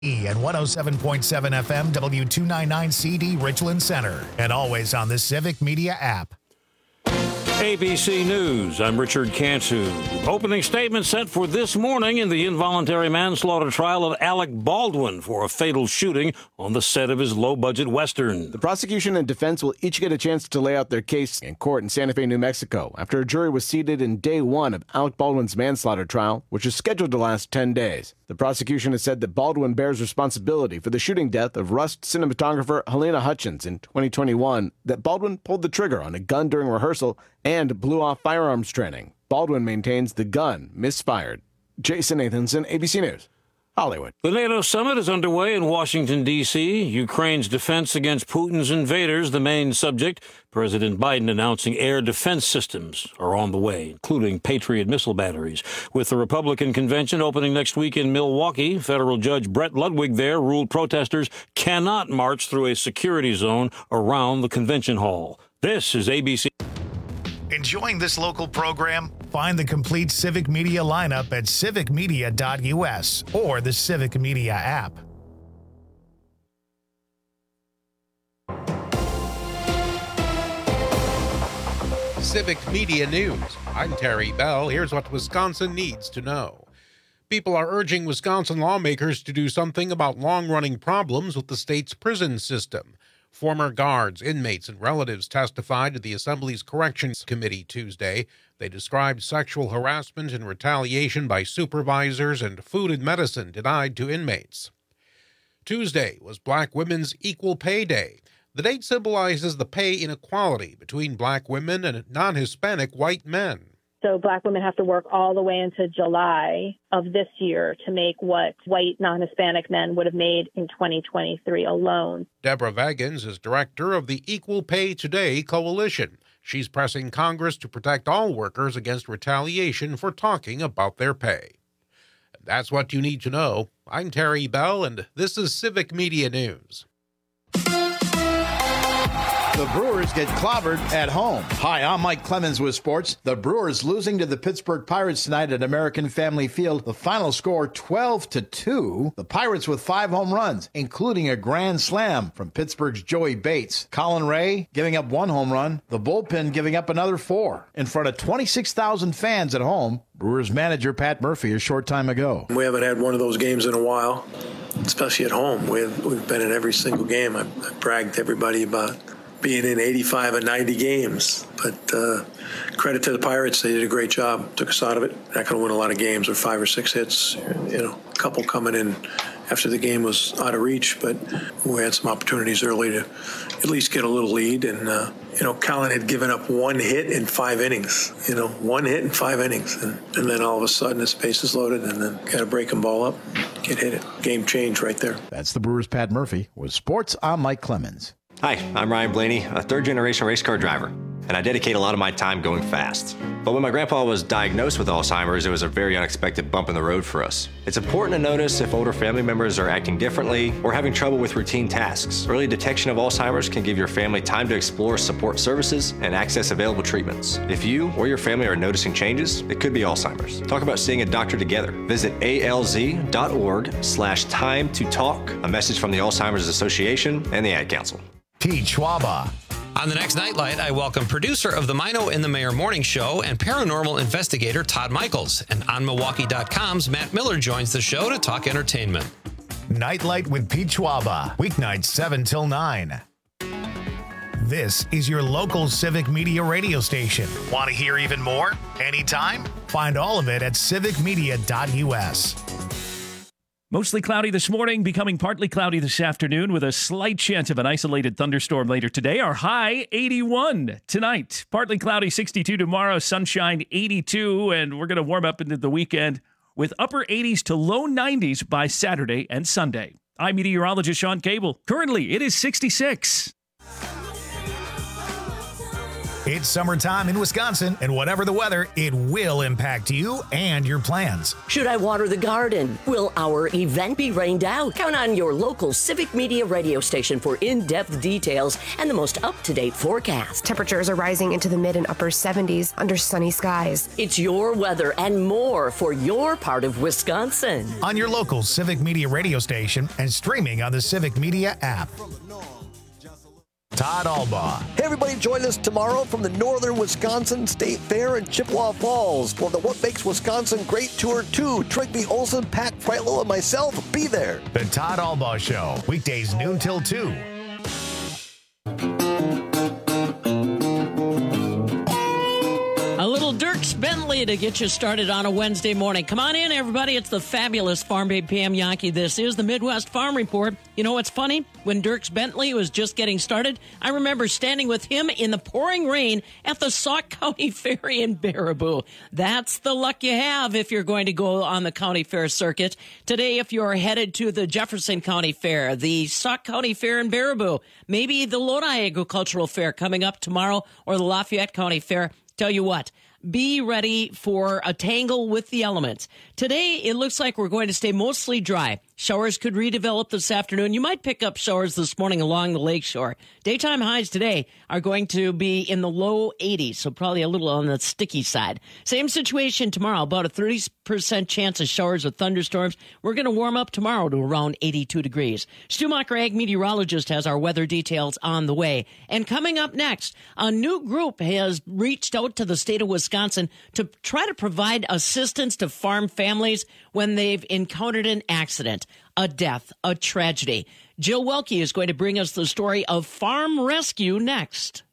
and 107.7 FM W299CD Richland Center, and always on the Civic Media app. ABC News, I'm Richard Cantu. Opening statement set for this morning in the involuntary manslaughter trial of Alec Baldwin for a fatal shooting on the set of his low-budget Western. The prosecution and defense will each get a chance to lay out their case in court in Santa Fe, New Mexico, after a jury was seated in day one of Alec Baldwin's manslaughter trial, which is scheduled to last 10 days. The prosecution has said that Baldwin bears responsibility for the shooting death of Rust cinematographer Helena Hutchins in 2021, that Baldwin pulled the trigger on a gun during rehearsal and blew off firearms training. Baldwin maintains the gun misfired. Jason Nathanson, ABC News, Hollywood. The NATO summit is underway in Washington, D.C. Ukraine's defense against Putin's invaders, the main subject. President Biden announcing air defense systems are on the way, including Patriot missile batteries. With the Republican convention opening next week in Milwaukee, federal judge Brett Ludwig there ruled protesters cannot march through a security zone around the convention hall. This is ABC. Enjoying this local program? Find the complete Civic Media lineup at civicmedia.us or the Civic Media app. Civic Media News. I'm Terry Bell. Here's what Wisconsin needs to know. People are urging Wisconsin lawmakers to do something about long-running problems with the state's prison system. Former guards, inmates, and relatives testified to the Assembly's Corrections Committee Tuesday. They described sexual harassment and retaliation by supervisors and food and medicine denied to inmates. Tuesday was Black Women's Equal Pay Day. The date symbolizes the pay inequality between Black women and non-Hispanic white men. So Black women have to work all the way into July of this year to make what white non-Hispanic men would have made in 2023 alone. Deborah Vagans is director of the Equal Pay Today Coalition. She's pressing Congress to protect all workers against retaliation for talking about their pay. And that's what you need to know. I'm Terry Bell, and this is Civic Media News. The Brewers get clobbered at home. Hi, I'm Mike Clemens with sports. The Brewers losing to the Pittsburgh Pirates tonight at American Family Field. The final score 12-2. The Pirates with 5 home runs, including a grand slam from Pittsburgh's Joey Bates. Colin Ray giving up 1 home run. The bullpen giving up another 4. In front of 26,000 fans at home, Brewers manager Pat Murphy a short time ago. We haven't had one of those games in a while, especially at home. We've been in every single game. I bragged to everybody about being in 85 and 90 games. But credit to the Pirates, they did a great job. Took us out of it. Not going to win a lot of games with 5 or 6 hits. A couple coming in after the game was out of reach, but we had some opportunities early to at least get a little lead. And, Colin had given up 1 hit in 5 innings. 1 hit in 5 innings. And then all of a sudden his bases loaded and then got a breaking ball up, get hit it. Game change right there. That's the Brewers' Pat Murphy. With sports, I'm Mike Clemens. Hi, I'm Ryan Blaney, a third-generation race car driver, and I dedicate a lot of my time going fast. But when my grandpa was diagnosed with Alzheimer's, it was a very unexpected bump in the road for us. It's important to notice if older family members are acting differently or having trouble with routine tasks. Early detection of Alzheimer's can give your family time to explore support services and access available treatments. If you or your family are noticing changes, it could be Alzheimer's. Talk about seeing a doctor together. Visit alz.org/time to talk. A message from the Alzheimer's Association and the Ad Council. Pete Schwaba. On the next Nightlight, I welcome producer of the Mino and the Mayor Morning Show and paranormal investigator Todd Michaels. And on Milwaukee.com's Matt Miller joins the show to talk entertainment. Nightlight with Pete Schwaba. Weeknights 7 till 9. This is your local Civic Media radio station. Want to hear even more? Anytime? Find all of it at civicmedia.us. Mostly cloudy this morning, becoming partly cloudy this afternoon with a slight chance of an isolated thunderstorm later today. Our high, 81 tonight. Partly cloudy, 62 tomorrow, sunshine, 82. And we're going to warm up into the weekend with upper 80s to low 90s by Saturday and Sunday. I'm meteorologist Sean Cable. Currently, it is 66. It's summertime in Wisconsin, and whatever the weather, it will impact you and your plans. Should I water the garden? Will our event be rained out? Count on your local Civic Media radio station for in-depth details and the most up-to-date forecast. Temperatures are rising into the mid and upper 70s under sunny skies. It's your weather and more for your part of Wisconsin. On your local Civic Media radio station and streaming on the Civic Media app. Todd Albaugh. Hey everybody, join us tomorrow from the Northern Wisconsin State Fair in Chippewa Falls for the What Makes Wisconsin Great Tour 2. Trigby Olson, Pat Freitlow, and myself be there. The Todd Albaugh Show, weekdays noon till 2. A little Dierks Bentley to get you started on a Wednesday morning. Come on in, everybody. It's the fabulous Farm Babe Pam Yankee. This is the Midwest Farm Report. You know what's funny? When Dierks Bentley was just getting started, I remember standing with him in the pouring rain at the Sauk County Fair in Baraboo. That's the luck you have if you're going to go on the county fair circuit. Today, if you're headed to the Jefferson County Fair, the Sauk County Fair in Baraboo, maybe the Lodi Agricultural Fair coming up tomorrow, or the Lafayette County Fair, tell you what, be ready for a tangle with the elements. Today, it looks like we're going to stay mostly dry. Showers could redevelop this afternoon. You might pick up showers this morning along the lakeshore. Daytime highs today are going to be in the low 80s, so probably a little on the sticky side. Same situation tomorrow, about a 30% chance of showers or thunderstorms. We're going to warm up tomorrow to around 82 degrees. Stumacher Ag Meteorologist has our weather details on the way. And coming up next, a new group has reached out to the state of Wisconsin to try to provide assistance to farm families when they've encountered an accident, a death, a tragedy. Jill Welke is going to bring us the story of Farm Rescue next.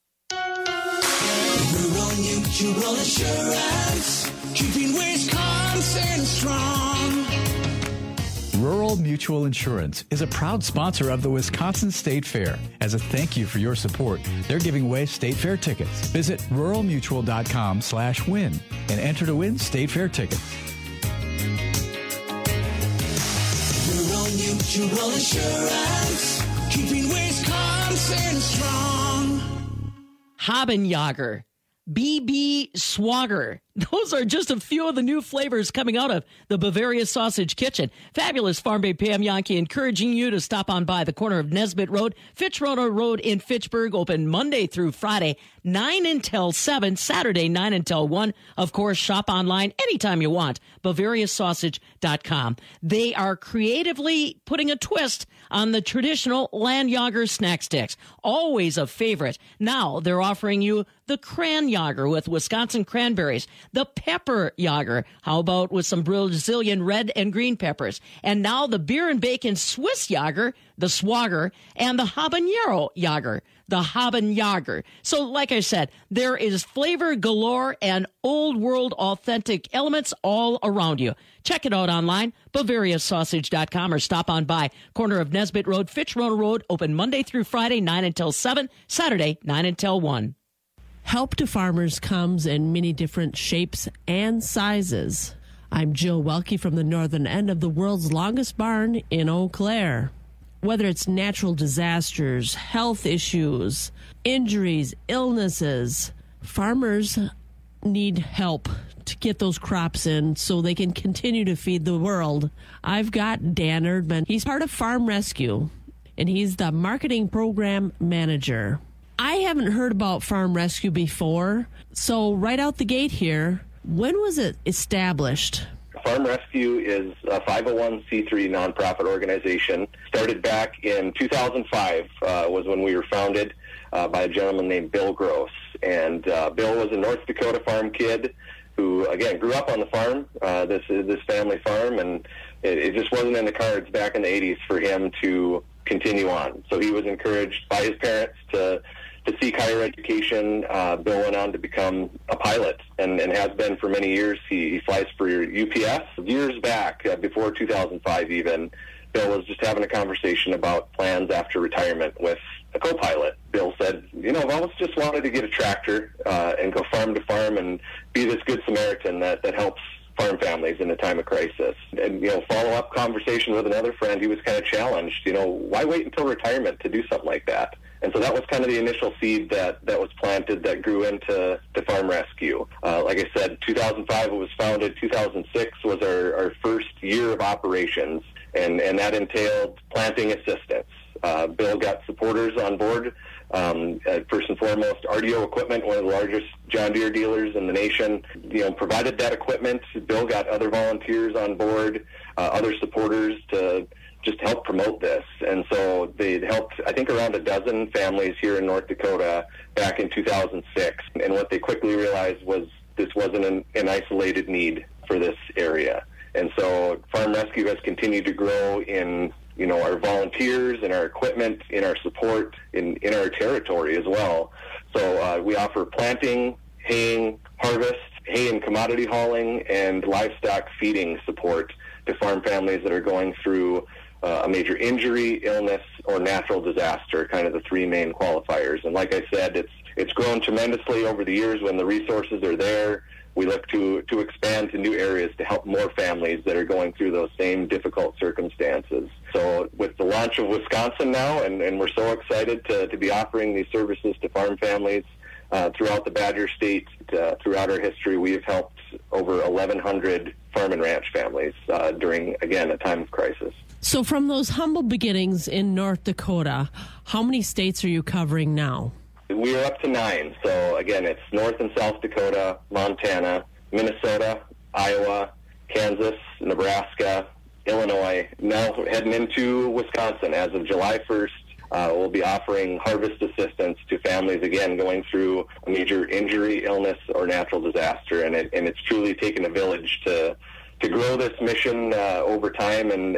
Rural Mutual Insurance, keeping Wisconsin strong. Rural Mutual Insurance is a proud sponsor of the Wisconsin State Fair. As a thank you for your support, they're giving away State Fair tickets. Visit ruralmutual.com/win and enter to win State Fair tickets. Rural Mutual Insurance, keeping Wisconsin strong. Habenjager, BB Swagger. Those are just a few of the new flavors coming out of the Bavaria Sausage Kitchen. Fabulous Farm Babe Pam Yankee encouraging you to stop on by the corner of Nesbitt Road, Fitzroy Road in Fitchburg, open Monday through Friday, 9 until 7, Saturday 9 until 1. Of course, shop online anytime you want, BavariaSausage.com. They are creatively putting a twist on the traditional Landjager snack sticks, always a favorite. Now they're offering you the Kranjager with Wisconsin cranberries, the Pepper Jager. How about with some Brazilian red and green peppers? And now the beer and bacon Swiss Jager, the Swagger, and the Habanero Jager, the Habenjager. So like I said, there is flavor galore and old world authentic elements all around you. Check it out online, BavariaSausage.com, or stop on by corner of Nesbitt Road, Fitzroy Road, open Monday through Friday, 9 until 7, Saturday, 9 until 1. Help to farmers comes in many different shapes and sizes. I'm Jill Welke from the northern end of the world's longest barn in Eau Claire. Whether it's natural disasters, health issues, injuries, illnesses, farmers need help to get those crops in so they can continue to feed the world. I've got Dan Erdman. He's part of Farm Rescue, and he's the marketing program manager. I haven't heard about Farm Rescue before, so right out the gate here, when was it established? Farm Rescue is a 501c3 nonprofit organization. Started back in 2005 was when we were founded by a gentleman named Bill Gross. And Bill was a North Dakota farm kid who, again, grew up on the farm, this family farm, and it just wasn't in the cards back in the 80s for him to continue on. So he was encouraged by his parents to seek higher education. Bill went on to become a pilot and has been for many years. He flies for UPS. Years back, before 2005 even, Bill was just having a conversation about plans after retirement with a co-pilot. Bill said, I've always just wanted to get a tractor and go farm to farm and be this good Samaritan that helps farm families in a time of crisis. And, follow-up conversation with another friend, he was kind of challenged, why wait until retirement to do something like that? And so that was kind of the initial seed that was planted that grew into Farm Rescue. Like I said, 2005 it was founded. 2006 was our first year of operations, and that entailed planting assistance. Bill got supporters on board. First and foremost, RDO Equipment, one of the largest John Deere dealers in the nation, provided that equipment. Bill got other volunteers on board, other supporters to just help promote this. And so they helped, I think, around a dozen families here in North Dakota back in 2006. And what they quickly realized was this wasn't an isolated need for this area. And so Farm Rescue has continued to grow in our volunteers, in our equipment, in our support, in our territory as well. So we offer planting, haying, harvest, hay and commodity hauling, and livestock feeding support to farm families that are going through a major injury, illness, or natural disaster, kind of the three main qualifiers. And like I said, it's grown tremendously over the years. When the resources are there, we look to expand to new areas to help more families that are going through those same difficult circumstances. So with the launch of Wisconsin now, and we're so excited to be offering these services to farm families throughout the Badger State. Throughout our history, we have helped over 1,100 farm and ranch families during, again, a time of crisis. So from those humble beginnings in North Dakota, how many states are you covering now? We are up to 9. So, again, it's North and South Dakota, Montana, Minnesota, Iowa, Kansas, Nebraska, Illinois. Now heading into Wisconsin. As of July 1st, we'll be offering harvest assistance to families, again, going through a major injury, illness, or natural disaster. And it's truly taken a village to grow this mission over time and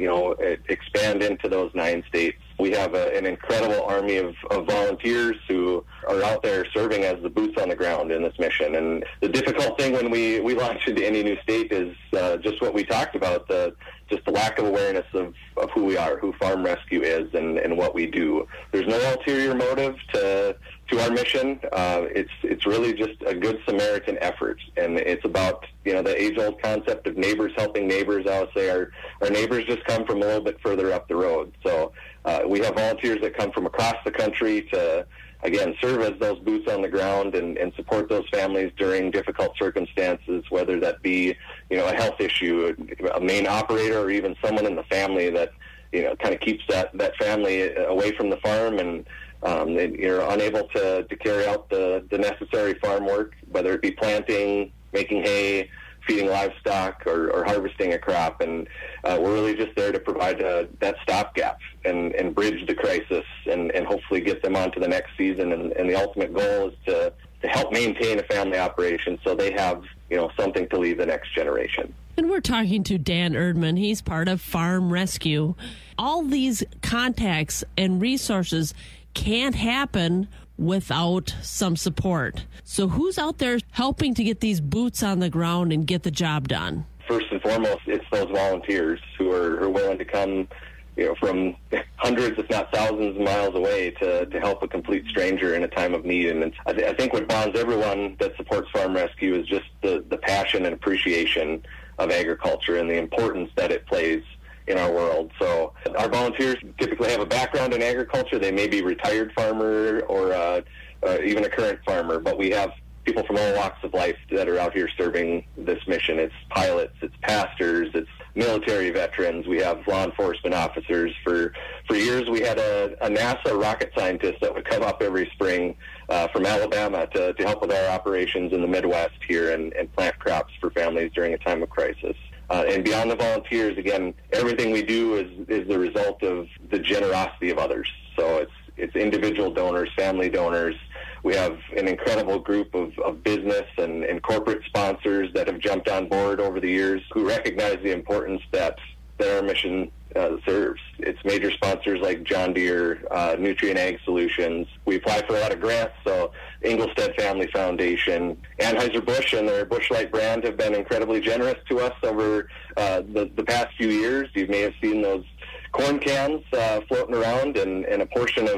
expand into those 9 states. We have an incredible army of volunteers who are out there serving as the boots on the ground in this mission. And the difficult thing when we launch into any new state is just what we talked about, just the lack of awareness of who we are, who Farm Rescue is, and what we do. There's no ulterior motive to our mission. It's really just a good Samaritan effort, and it's about the age-old concept of neighbors helping neighbors. I would say our neighbors just come from a little bit further up the road. So we have volunteers that come from across the country to, again, serve as those boots on the ground and support those families during difficult circumstances, whether that be, a health issue, a main operator, or even someone in the family that, kind of keeps that family away from the farm and you're unable to carry out the necessary farm work, whether it be planting, making hay, feeding livestock, or harvesting a crop. And we're really just there to provide that stopgap and bridge the crisis and hopefully get them on to the next season. And the ultimate goal is to help maintain a family operation so they have something to leave the next generation. And we're talking to Dan Erdman. He's part of Farm Rescue. All these contacts and resources can't happen without some support. So who's out there helping to get these boots on the ground and get the job done? First and foremost, it's those volunteers who are willing to come from hundreds, if not thousands of miles away to help a complete stranger in a time of need. And I think what bonds everyone that supports Farm Rescue is just the passion and appreciation of agriculture and the importance that it plays in our world. So our volunteers typically have a background in agriculture. They may be a retired farmer or even a current farmer, but we have people from all walks of life that are out here serving this mission. It's pilots, it's pastors, it's military veterans. We have law enforcement officers. For years, we had a NASA rocket scientist that would come up every spring from Alabama to help with our operations in the Midwest here and plant crops for families during a time of crisis. And beyond the volunteers, again, everything we do is the result of the generosity of others. So it's individual donors, family donors. We have an incredible group of business and corporate sponsors that have jumped on board over the years who recognize the importance that our mission serves. It's major sponsors like John Deere, Nutrient Ag Solutions. We apply for a lot of grants, so Inglestead Family Foundation, Anheuser-Busch and their Busch Light brand have been incredibly generous to us over the past few years. You may have seen those corn cans floating around, and a portion of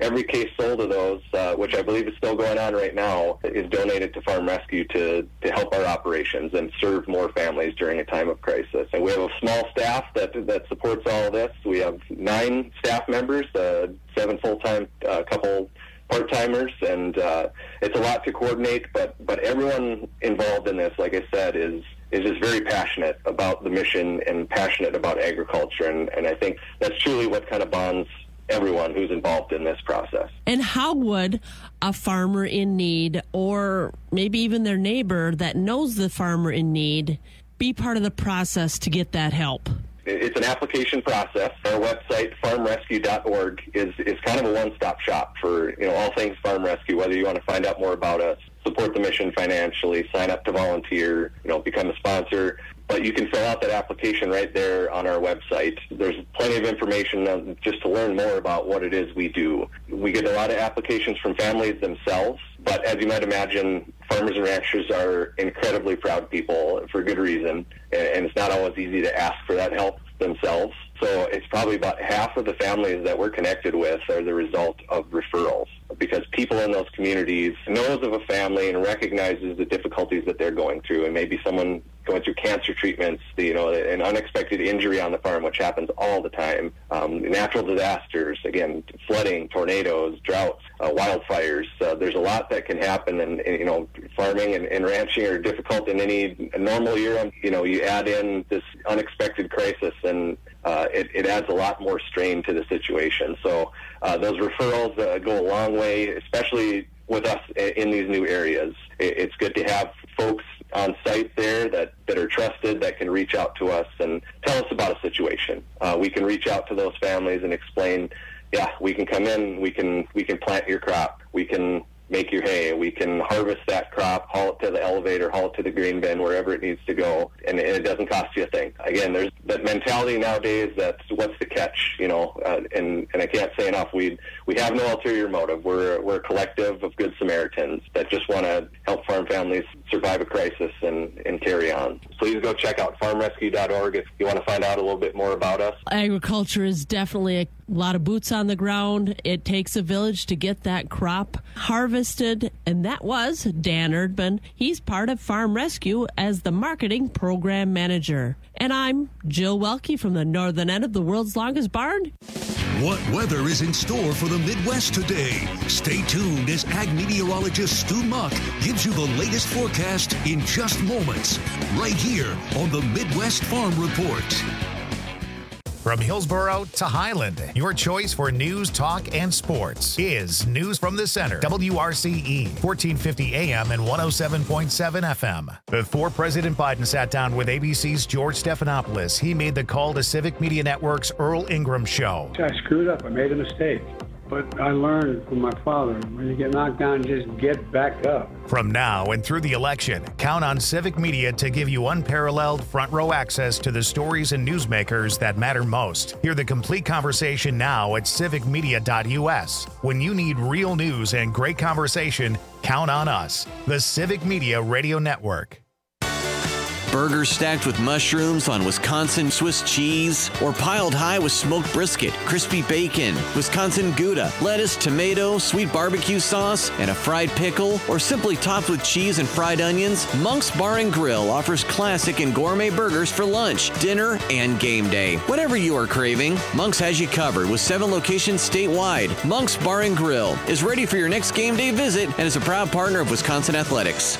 every case sold of those, which I believe is still going on right now, is donated to Farm Rescue to help our operations and serve more families during a time of crisis. And we have a small staff that supports all of this. We have 9 staff members, 7 full-time, couple part-timers, and it's a lot to coordinate, but everyone involved in this, like I said, is just very passionate about the mission and passionate about agriculture, and I think that's truly what kind of bonds everyone who's involved in this process. And how would a farmer in need, or maybe even their neighbor that knows the farmer in need, be part of the process to get that help? It's an application process. Our website, farmrescue.org, is kind of a one-stop shop for all things farm rescue, whether you want to find out more about us, support the mission financially, sign up to volunteer, become a sponsor. But you can fill out that application right there on our website. There's plenty of information just to learn more about what it is we do. We get a lot of applications from families themselves, but as you might imagine, farmers and ranchers are incredibly proud people for good reason, and it's not always easy to ask for that help themselves. So it's probably about half of the families that we're connected with are the result of referrals, because people in those communities knows of a family and recognizes the difficulties that they're going through, and maybe someone going through cancer treatments, an unexpected injury on the farm, which happens all the time, natural disasters, again, flooding, tornadoes, droughts, wildfires. There's a lot that can happen, and farming and ranching are difficult in any normal year. You add in this unexpected crisis, and it adds a lot more strain to the situation. So those referrals go a long way, especially with us in these new areas. It's good to have folks on site there that are trusted, that can reach out to us and tell us about a situation. We can reach out to those families and explain, we can come in, we can plant your crop, we can make your hay, we can harvest that crop, haul it to the elevator, haul it to the grain bin, wherever it needs to go, and it doesn't cost you a thing. Again, there's that mentality nowadays that's what's the catch, and I can't say enough, we have no ulterior motive. We're a collective of good Samaritans that just want to help farm families survive a crisis and carry on. Please go check out farmrescue.org if you want to find out a little bit more about us. Agriculture is definitely a lot of boots on the ground. It takes a village to get that crop harvested, and that was Dan Erdman. He's part of Farm Rescue as the marketing program manager. And I'm Jill Welke from the northern end of the world's longest barn. What weather is in store for the Midwest today? Stay tuned as ag meteorologist Stu Muck gives you the latest forecast in just moments, right here on the Midwest Farm Report. From Hillsboro to Highland, your choice for news, talk, and sports is News from the Center, WRCE, 1450 AM and 107.7 FM. Before President Biden sat down with ABC's George Stephanopoulos, he made the call to Civic Media Network's Earl Ingram Show. I screwed up. I made a mistake. But I learned from my father, when you get knocked down, just get back up. From now and through the election, count on Civic Media to give you unparalleled front row access to the stories and newsmakers that matter most. Hear the complete conversation now at civicmedia.us. When you need real news and great conversation, count on us, the Civic Media Radio Network. Burgers stacked with mushrooms on Wisconsin Swiss cheese, or piled high with smoked brisket, crispy bacon, Wisconsin Gouda, lettuce, tomato, sweet barbecue sauce, and a fried pickle, or simply topped with cheese and fried onions, Monk's Bar and Grill offers classic and gourmet burgers for lunch, dinner, and game day. Whatever you are craving, Monk's has you covered with 7 locations statewide. Monk's Bar and Grill is ready for your next game day visit and is a proud partner of Wisconsin Athletics.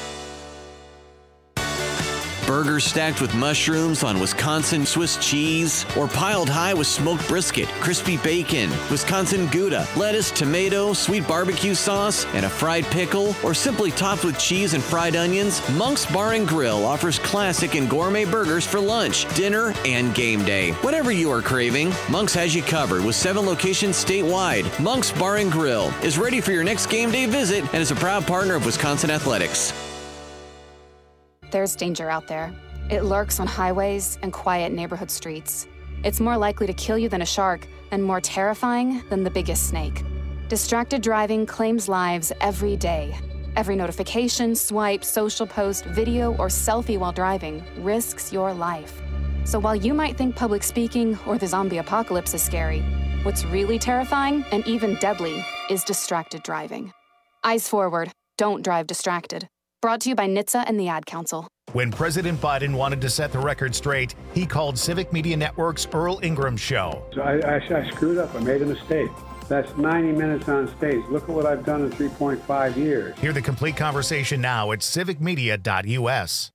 Burgers stacked with mushrooms on Wisconsin Swiss cheese, or piled high with smoked brisket, crispy bacon, Wisconsin Gouda, lettuce, tomato, sweet barbecue sauce, and a fried pickle, or simply topped with cheese and fried onions, Monk's Bar and Grill offers classic and gourmet burgers for lunch, dinner, and game day. Whatever you are craving, Monk's has you covered with 7 locations statewide. Monk's Bar and Grill is ready for your next game day visit and is a proud partner of Wisconsin Athletics. There's danger out there. It lurks on highways and quiet neighborhood streets. It's more likely to kill you than a shark and more terrifying than the biggest snake. Distracted driving claims lives every day. Every notification, swipe, social post, video, or selfie while driving risks your life. So while you might think public speaking or the zombie apocalypse is scary, what's really terrifying and even deadly is distracted driving. Eyes forward. Don't drive distracted. Brought to you by NHTSA and the Ad Council. When President Biden wanted to set the record straight, he called Civic Media Network's Earl Ingram Show. So I screwed up. I made a mistake. That's 90 minutes on stage. Look at what I've done in 3.5 years. Hear the complete conversation now at civicmedia.us.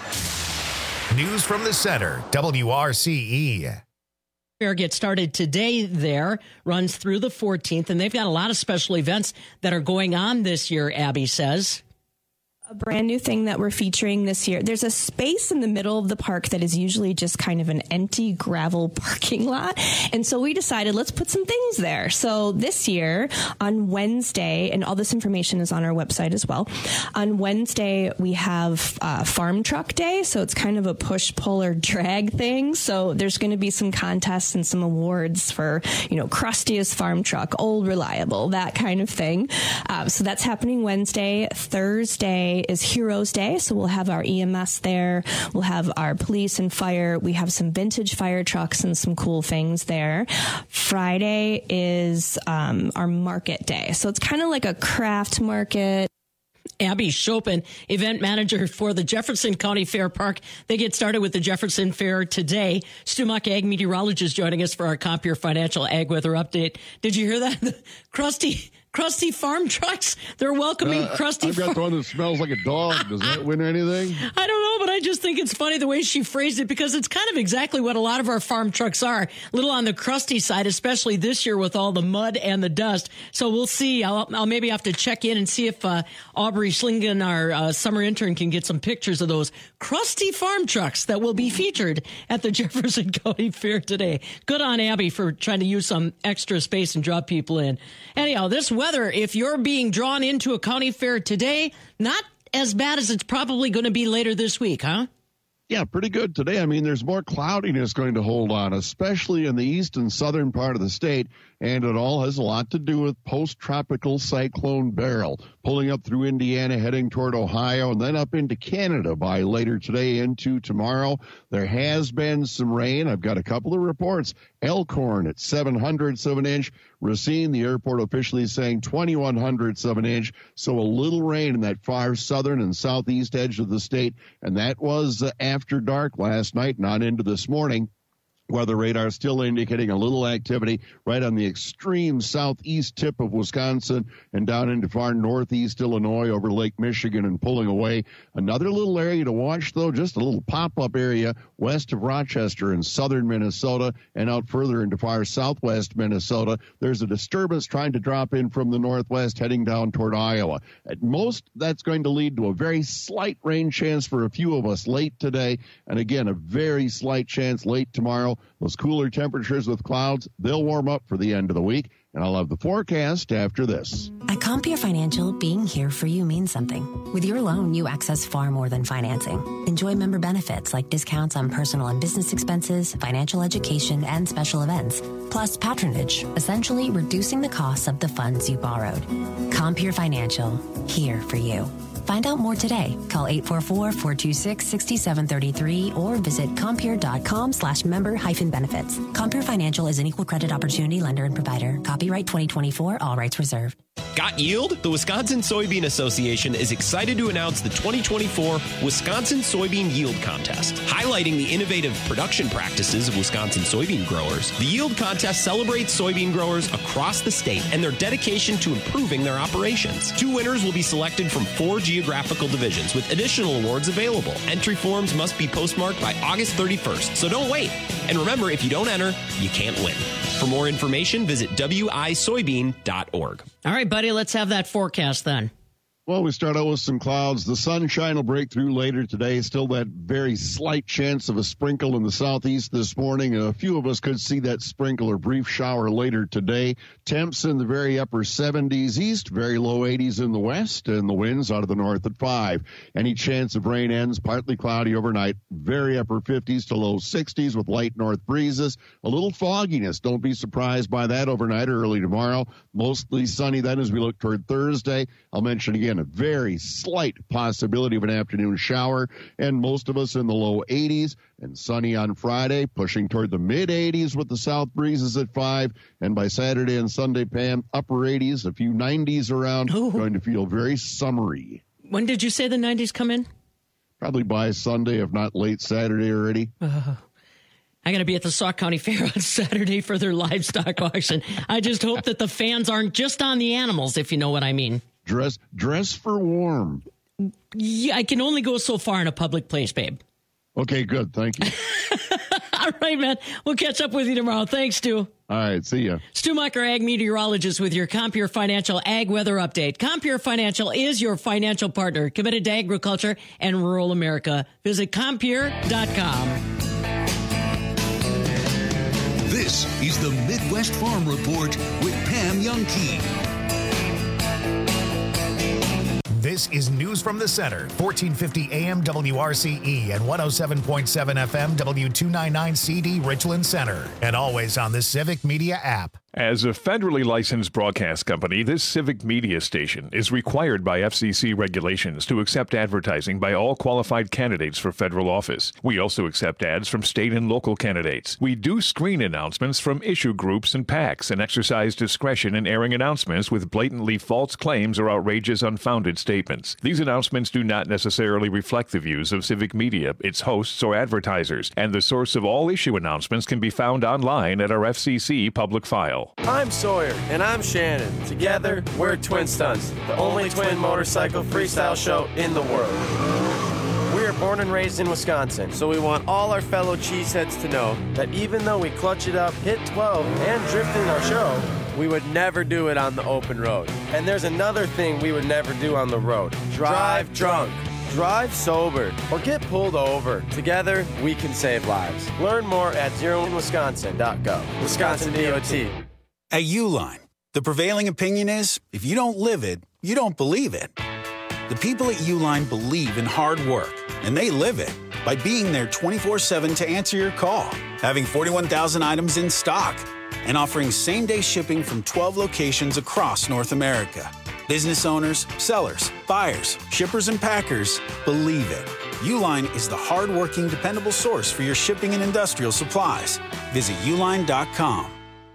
News from the center, WRCE. Fair gets started today there, runs through the 14th, and they've got a lot of special events that are going on this year, Abby says. A brand new thing that we're featuring this year. There's a space in the middle of the park that is usually just kind of an empty gravel parking lot. And so we decided, let's put some things there. So this year on Wednesday, and all this information is on our website as well. On Wednesday, we have Farm Truck Day. So it's kind of a push, pull, or drag thing. So there's going to be some contests and some awards for, crustiest farm truck, old, reliable, that kind of thing. So that's happening Wednesday. Thursday is Heroes Day, so we'll have our EMS there. We'll have our police and fire. We have some vintage fire trucks and some cool things there. Friday is our market day, so it's kind of like a craft market. Abby Chopin, event manager for the Jefferson County Fair Park. They get started with the Jefferson Fair today. Stu Muck, ag meteorologist, joining us for our Compeer Financial Ag Weather Update. Did you hear that? The crusty farm trucks. They're welcoming crusty. I've got the one that smells like a dog. Does that win anything? I don't know, but I just think it's funny the way she phrased it, because it's kind of exactly what a lot of our farm trucks are. A little on the crusty side, especially this year with all the mud and the dust. So we'll see. I'll maybe have to check in and see if Aubrey Schlingen, our summer intern, can get some pictures of those crusty farm trucks that will be featured at the Jefferson County Fair today. Good on Abby for trying to use some extra space and draw people in. Anyhow, this weather, if you're being drawn into a county fair today, not as bad as it's probably going to be later this week, huh? Yeah, pretty good today. I mean, there's more cloudiness going to hold on, especially in the east and southern part of the state. And it all has a lot to do with post-tropical cyclone Beryl pulling up through Indiana, heading toward Ohio, and then up into Canada by later today into tomorrow. There has been some rain. I've got a couple of reports. Elkhorn at 700ths of an inch. Racine, the airport officially saying 2100ths of an inch. So a little rain in that far southern and southeast edge of the state. And that was after dark last night, not into this morning. Weather radar still indicating a little activity right on the extreme southeast tip of Wisconsin and down into far northeast Illinois over Lake Michigan and pulling away. Another little area to watch, though, just a little pop-up area west of Rochester in southern Minnesota and out further into far southwest Minnesota. There's a disturbance trying to drop in from the northwest heading down toward Iowa. At most, that's going to lead to a very slight rain chance for a few of us late today, and again, a very slight chance late tomorrow. Those cooler temperatures with clouds, they'll warm up for the end of the week, and I'll have the forecast after this. At Compeer Financial, being here for you means something. With your loan, you access far more than financing. Enjoy member benefits like discounts on personal and business expenses, financial education, and special events. Plus patronage, essentially reducing the costs of the funds you borrowed. Compeer Financial, here for you. Find out more today. Call 844-426-6733 or visit Compeer.com/member-benefits. Compeer Financial is an equal credit opportunity lender and provider. Copyright 2024, all rights reserved. Got yield? The Wisconsin Soybean Association is excited to announce the 2024 Wisconsin Soybean Yield Contest. Highlighting the innovative production practices of Wisconsin soybean growers, the Yield Contest celebrates soybean growers across the state and their dedication to improving their operations. 2 winners will be selected from 4 geographical divisions with additional awards available. Entry forms must be postmarked by August 31st, so don't wait. And remember, if you don't enter, you can't win. For more information, visit wisoybean.org. All right, buddy, let's have that forecast then. Well, we start out with some clouds. The sunshine will break through later today. Still that very slight chance of a sprinkle in the southeast this morning. A few of us could see that sprinkle or brief shower later today. Temps in the very upper 70s east, very low 80s in the west, and the winds out of the north at 5. Any chance of rain ends partly cloudy overnight. Very upper 50s to low 60s with light north breezes. A little fogginess. Don't be surprised by that overnight or early tomorrow. Mostly sunny then as we look toward Thursday. I'll mention again Again, a very slight possibility of an afternoon shower, and most of us in the low 80s, and sunny on Friday, pushing toward the mid-80s with the south breezes at 5, and by Saturday and Sunday, Pam, upper 80s, a few 90s around, going to feel very summery. When did you say the 90s come in? Probably by Sunday, if not late Saturday already. I got to be at the Sauk County Fair on Saturday for their livestock auction. I just hope that the fans aren't just on the animals, if you know what I mean. Dress for warm. Yeah, I can only go so far in a public place, babe. Okay, good. Thank you. All right, man. We'll catch up with you tomorrow. Thanks, Stu. All right, see ya. Stu Mucker, ag meteorologist with your Compure Financial Ag Weather Update. Compure Financial is your financial partner committed to agriculture and rural America. Visit Compure.com. This is the Midwest Farm Report with Pam Youngkey. This is News from the Center, 1450 AM WRCE and 107.7 FM W299CD Richland Center, and always on the Civic Media app. As a federally licensed broadcast company, this Civic Media station is required by FCC regulations to accept advertising by all qualified candidates for federal office. We also accept ads from state and local candidates. We do screen announcements from issue groups and PACs and exercise discretion in airing announcements with blatantly false claims or outrageous, unfounded statements. These announcements do not necessarily reflect the views of Civic Media, its hosts, or advertisers, and the source of all issue announcements can be found online at our FCC public file. I'm Sawyer. And I'm Shannon. Together, we're Twin Stunts, the only twin motorcycle freestyle show in the world. We are born and raised in Wisconsin, so we want all our fellow cheeseheads to know that even though we clutch it up, hit 12, and drift in our show, we would never do it on the open road. And there's another thing we would never do on the road. Drive drunk. Drive sober or get pulled over. Together, we can save lives. Learn more at zeroinwisconsin.gov. Wisconsin DOT. At Uline, the prevailing opinion is, if you don't live it, you don't believe it. The people at Uline believe in hard work, and they live it by being there 24/7 to answer your call, having 41,000 items in stock, and offering same-day shipping from 12 locations across North America. Business owners, sellers, buyers, shippers, and packers believe it. Uline is the hard-working, dependable source for your shipping and industrial supplies. Visit uline.com.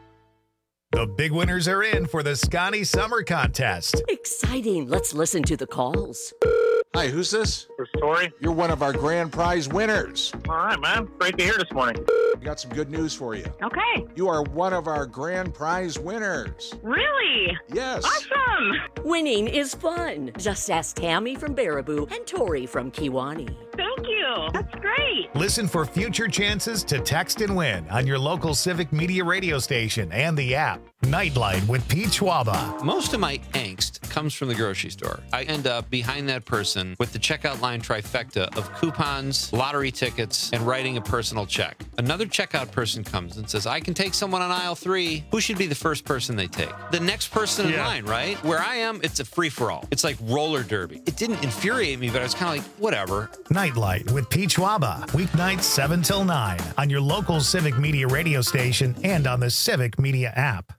The big winners are in for the Scotty Summer Contest. Exciting. Let's listen to the calls. Hi, who's this? This is Tori. You're one of our grand prize winners. All right, man. Great to hear this morning. We got some good news for you. Okay. You are one of our grand prize winners. Really? Yes. Awesome. Winning is fun. Just ask Tammy from Baraboo and Tori from Kiwani. Thank you. That's great. Listen for future chances to text and win on your local Civic Media radio station and the app. Nightlight with Pete Schwaba. Most of my angst comes from the grocery store. I end up behind that person with the checkout line trifecta of coupons, lottery tickets, and writing a personal check. Another checkout person comes and says, I can take someone on aisle 3. Who should be the first person they take? The next person in line, right? Where I am, it's a free-for-all. It's like roller derby. It didn't infuriate me, but I was kind of like, whatever. Nightlight with Pete Schwaba. Weeknights 7 till 9 on your local Civic Media radio station and on the Civic Media app.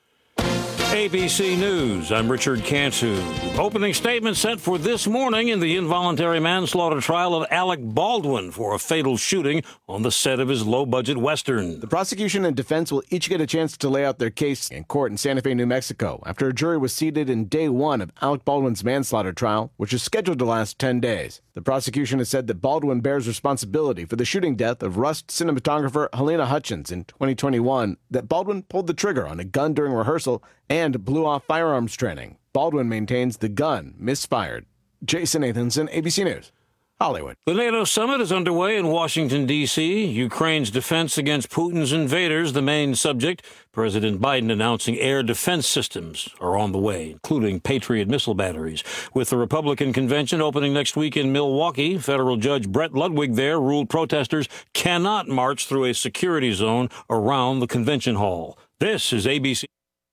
ABC News, I'm Richard Cantu. Opening statement set for this morning in the involuntary manslaughter trial of Alec Baldwin for a fatal shooting on the set of his low-budget Western. The prosecution and defense will each get a chance to lay out their case in court in Santa Fe, New Mexico, after a jury was seated in day 1 of Alec Baldwin's manslaughter trial, which is scheduled to last 10 days. The prosecution has said that Baldwin bears responsibility for the shooting death of Rust cinematographer Helena Hutchins in 2021, that Baldwin pulled the trigger on a gun during rehearsal and blew off firearms training. Baldwin maintains the gun misfired. Jason Nathanson, ABC News, Hollywood. The NATO summit is underway in Washington, D.C. Ukraine's defense against Putin's invaders, the main subject. President Biden announcing air defense systems are on the way, including Patriot missile batteries. With the Republican convention opening next week in Milwaukee, federal judge Brett Ludwig there ruled protesters cannot march through a security zone around the convention hall. This is ABC.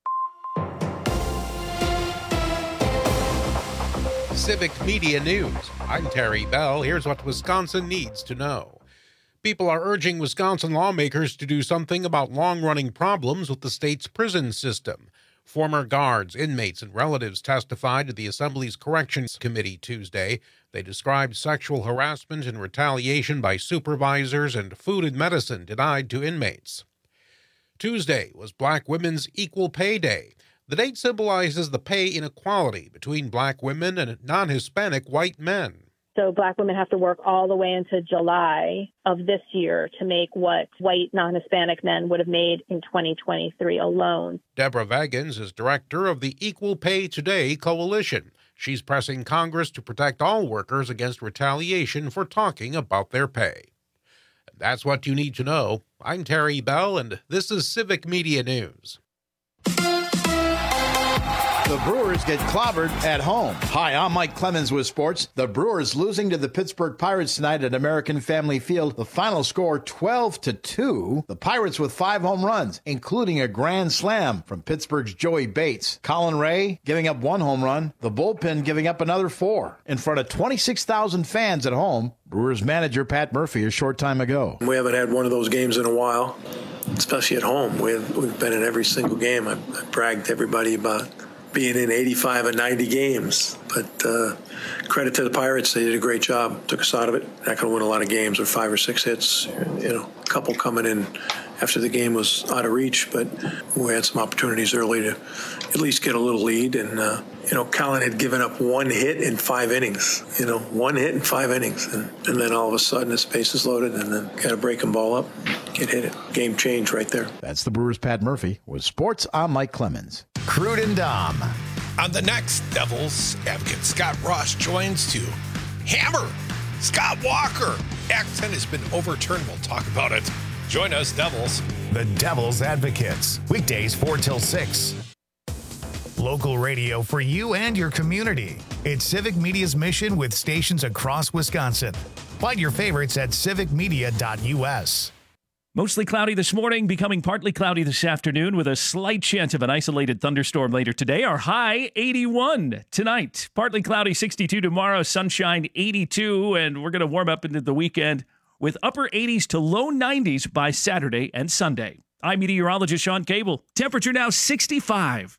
Civic Media News. I'm Terry Bell. Here's what Wisconsin needs to know. People are urging Wisconsin lawmakers to do something about long-running problems with the state's prison system. Former guards, inmates, and relatives testified to the Assembly's Corrections Committee Tuesday. They described sexual harassment and retaliation by supervisors and food and medicine denied to inmates. Tuesday was Black Women's Equal Pay Day. The date symbolizes the pay inequality between Black women and non-Hispanic white men. So Black women have to work all the way into July of this year to make what white non-Hispanic men would have made in 2023 alone. Deborah Vagans is director of the Equal Pay Today Coalition. She's pressing Congress to protect all workers against retaliation for talking about their pay. And that's what you need to know. I'm Terry Bell, and this is Civic Media News. The Brewers get clobbered at home. Hi, I'm Mike Clemens with sports. The Brewers losing to the Pittsburgh Pirates tonight at American Family Field. The final score 12-2. The Pirates with 5 home runs, including a grand slam from Pittsburgh's Joey Bates. Colin Ray giving up 1 home run. The bullpen giving up another 4. In front of 26,000 fans at home. Brewers manager Pat Murphy a short time ago. We haven't had one of those games in a while, especially at home. We've been in every single game. I bragged to everybody about being in 85 and 90 games. But credit to the Pirates. They did a great job. Took us out of it. Not going to win a lot of games with 5 or 6 hits. A couple coming in after the game was out of reach. But we had some opportunities early to at least get a little lead. And, Colin had given up 1 hit in 5 innings. 1 hit in 5 innings. And then all of a sudden his base is loaded and then got a breaking ball up. Get hit it. Game change right there. That's the Brewers' Pat Murphy. With sports, I'm Mike Clemens. Crude and Dom. On the next Devils Advocate, Scott Ross joins to hammer Scott Walker. Accent has been overturned. We'll talk about it. Join us, Devils. The Devil's Advocates. Weekdays 4 till 6. Local radio for you and your community. It's Civic Media's mission with stations across Wisconsin. Find your favorites at civicmedia.us. Mostly cloudy this morning, becoming partly cloudy this afternoon with a slight chance of an isolated thunderstorm later today. Our high, 81 tonight. Partly cloudy, 62 tomorrow, sunshine, 82. And we're going to warm up into the weekend with upper 80s to low 90s by Saturday and Sunday. I'm meteorologist Sean Cable. Temperature now 65.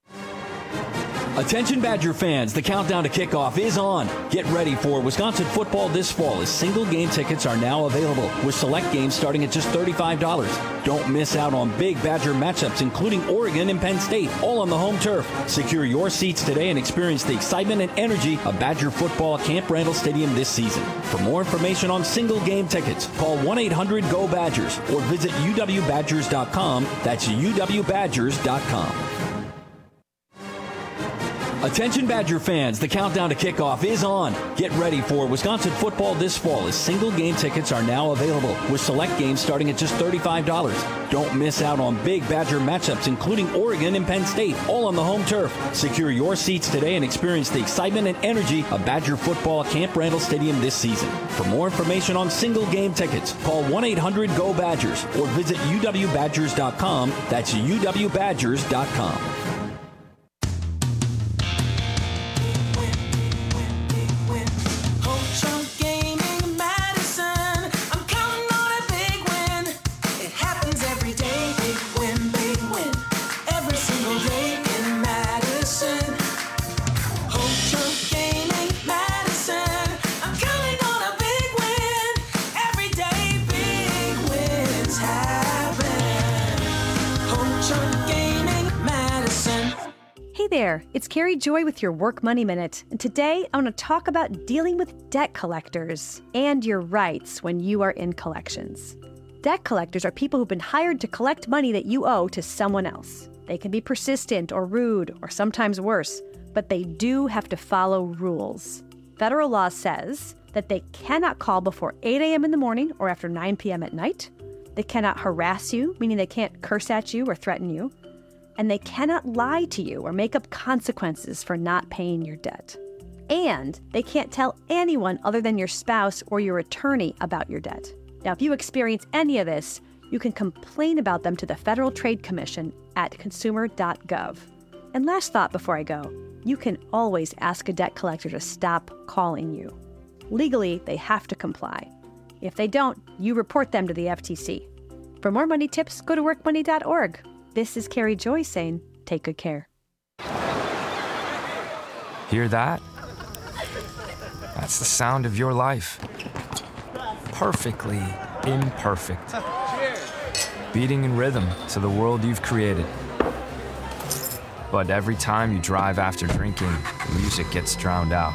Attention Badger fans, the countdown to kickoff is on. Get ready for Wisconsin football this fall as single game tickets are now available with select games starting at just $35. Don't miss out on big Badger matchups including Oregon and Penn State, all on the home turf. Secure your seats today and experience the excitement and energy of Badger football at Camp Randall Stadium this season. For more information on single game tickets, call 1-800-GO-BADGERS or visit uwbadgers.com. That's uwbadgers.com. Attention Badger fans, the countdown to kickoff is on. Get ready for Wisconsin football this fall as single game tickets are now available with select games starting at just $35. Don't miss out on big Badger matchups including Oregon and Penn State, all on the home turf. Secure your seats today and experience the excitement and energy of Badger football at Camp Randall Stadium this season. For more information on single game tickets, call 1-800-GO-BADGERS or visit uwbadgers.com. That's uwbadgers.com. There, it's Carrie Joy with your Work Money Minute, and today I want to talk about dealing with debt collectors and your rights when you are in collections. Debt collectors are people who've been hired to collect money that you owe to someone else. They can be persistent or rude or sometimes worse, but they do have to follow rules. Federal law says that they cannot call before 8 a.m. in the morning or after 9 p.m. at night. They cannot harass you, meaning they can't curse at you or threaten you. And they cannot lie to you or make up consequences for not paying your debt. And they can't tell anyone other than your spouse or your attorney about your debt. Now, if you experience any of this, you can complain about them to the Federal Trade Commission at consumer.gov. And last thought before I go, you can always ask a debt collector to stop calling you. Legally, they have to comply. If they don't, you report them to the FTC. For more money tips, go to workmoney.org. This is Carrie Joy saying, Take good care. Hear that? That's the sound of your life. Perfectly imperfect. Beating in rhythm to the world you've created. But every time you drive after drinking, the music gets drowned out.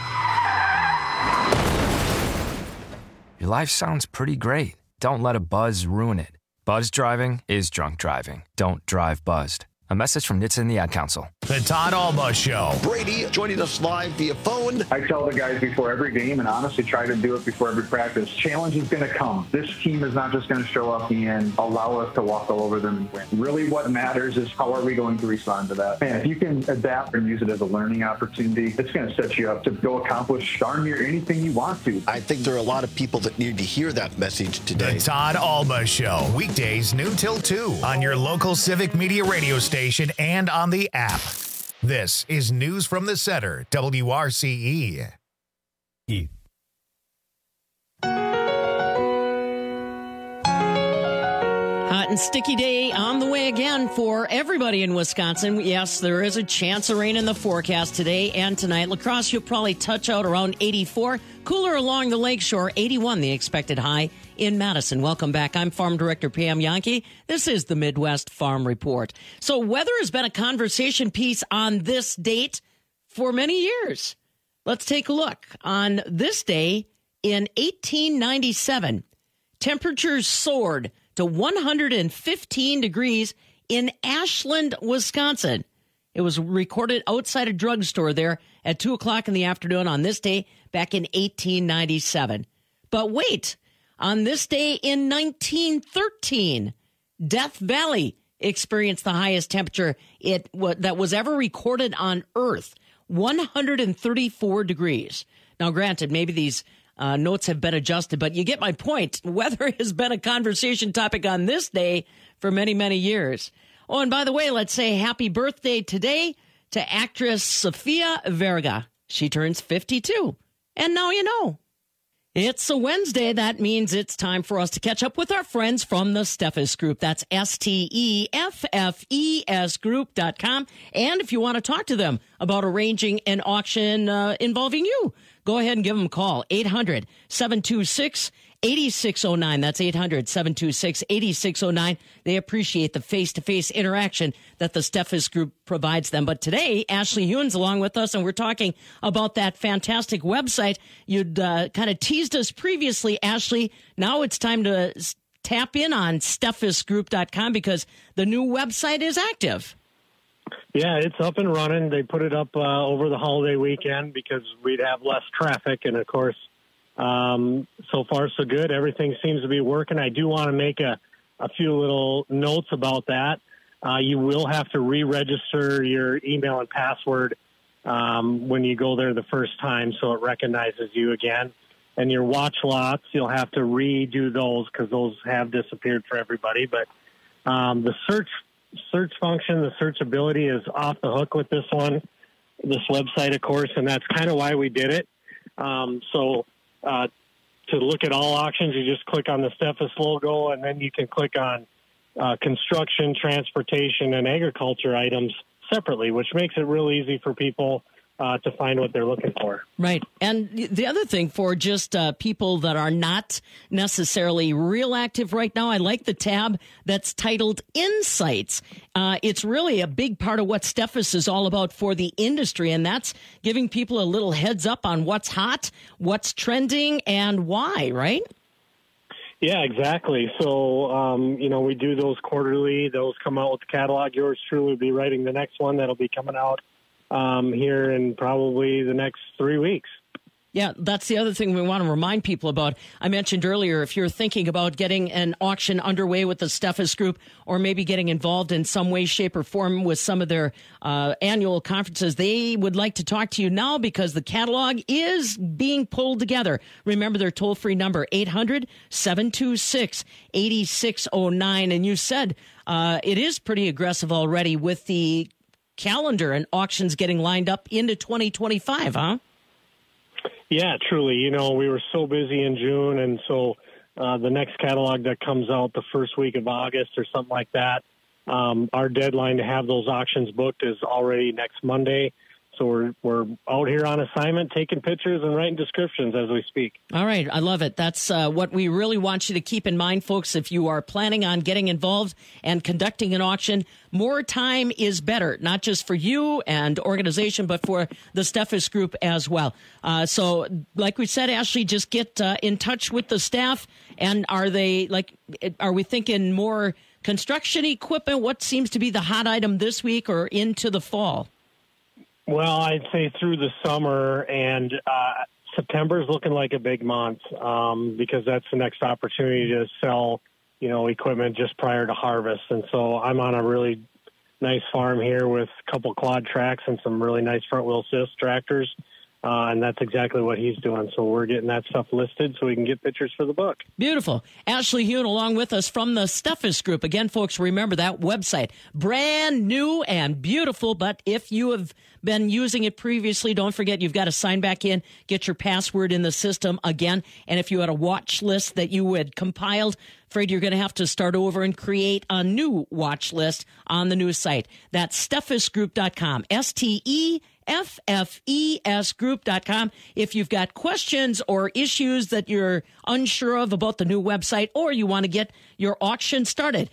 Your life sounds pretty great. Don't let a buzz ruin it. Buzz driving is drunk driving. Don't drive buzzed. A message from NHTSA and the Ad Council. The Todd Alba Show. Brady joining us live via phone. I tell the guys before every game, and honestly try to do it before every practice, challenge is going to come. This team is not just going to show up and allow us to walk all over them and win. Really what matters is how are we going to respond to that. And if you can adapt and use it as a learning opportunity, it's going to set you up to go accomplish darn near anything you want to. I think there are a lot of people that need to hear that message today. The Todd Alba Show. Weekdays noon till 2 on your local Civic Media radio station and on the app. This is News from the Center, WRCE. Hot and sticky day on the way again for everybody in Wisconsin. Yes, there is a chance of rain in the forecast today and tonight. La Crosse, you'll probably touch out around 84. Cooler along the lakeshore, 81 the expected high in Madison. Welcome back. I'm Farm Director Pam Jahnke. This is the Midwest Farm Report. So weather has been a conversation piece on this date for many years. Let's take a look. On this day in 1897, temperatures soared to 115 degrees in Ashland, Wisconsin. It was recorded outside a drugstore there at 2 o'clock in the afternoon on this day back in 1897. But wait, on this day in 1913, Death Valley experienced the highest temperature that was ever recorded on Earth, 134 degrees. Now, granted, maybe these notes have been adjusted, but you get my point. Weather has been a conversation topic on this day for many, many years. Oh, and by the way, let's say happy birthday today to actress Sofia Vergara. She turns 52. And now you know. It's a Wednesday. That means it's time for us to catch up with our friends from the Steffes Group. That's STEFFES Group.com. And if you want to talk to them about arranging an auction involving you, go ahead and give them a call. 800-726-8609. That's 800-726-8609. They appreciate the face-to-face interaction that the Steffes Group provides them. But today, Ashley Huen's along with us, and we're talking about that fantastic website. You'd kind of teased us previously, Ashley. Now it's time to tap in on SteffesGroup.com because the new website is active. Yeah, it's up and running. They put it up over the holiday weekend because we'd have less traffic. And, of course, so far so good. Everything seems to be working. I do want to make a few little notes about that. You will have to re-register your email and password when you go there the first time so it recognizes you again. And your watch lots, you'll have to redo those because those have disappeared for everybody. But the search function, the searchability is off the hook with this one, this website, of course, and that's kind of why we did it. To look at all auctions, you just click on the Steffes logo, and then you can click on construction, transportation, and agriculture items separately, which makes it real easy for people to find what they're looking for. Right. And the other thing for just people that are not necessarily real active right now, I like the tab that's titled Insights. It's really a big part of what Steffes is all about for the industry, and that's giving people a little heads up on what's hot, what's trending, and why, right? Yeah, exactly. So, we do those quarterly. Those come out with the catalog. Yours truly will be writing the next one that'll be coming out here in probably the next 3 weeks. Yeah, that's the other thing we want to remind people about. I mentioned earlier, if you're thinking about getting an auction underway with the Steffes Group or maybe getting involved in some way, shape, or form with some of their annual conferences, they would like to talk to you now because the catalog is being pulled together. Remember their toll-free number, 800-726-8609. And you said it is pretty aggressive already with the calendar and auctions getting lined up into 2025, huh? Yeah, truly. We were so busy in June, and so the next catalog that comes out the first week of August or something like that, Our deadline to have those auctions booked is already next Monday. So we're out here on assignment, taking pictures and writing descriptions as we speak. All right. I love it. That's what we really want you to keep in mind, folks. If you are planning on getting involved and conducting an auction, more time is better, not just for you and organization, but for the Steffes Group as well. So like we said, Ashley, just get in touch with the staff. And are we thinking more construction equipment? What seems to be the hot item this week or into the fall? Well, I'd say through the summer, and September is looking like a big month because that's the next opportunity to sell, equipment just prior to harvest. And so I'm on a really nice farm here with a couple quad tracks and some really nice front wheel assist tractors. And that's exactly what he's doing. So we're getting that stuff listed so we can get pictures for the book. Beautiful. Ashley Hune along with us from the Steffes Group. Again, folks, remember that website. Brand new and beautiful. But if you have been using it previously, don't forget you've got to sign back in, get your password in the system again. And if you had a watch list that you had compiled, afraid you're going to have to start over and create a new watch list on the new site. That's steffesgroup.com. STEFFES group.com. If you've got questions or issues that you're unsure of about the new website, or you want to get your auction started,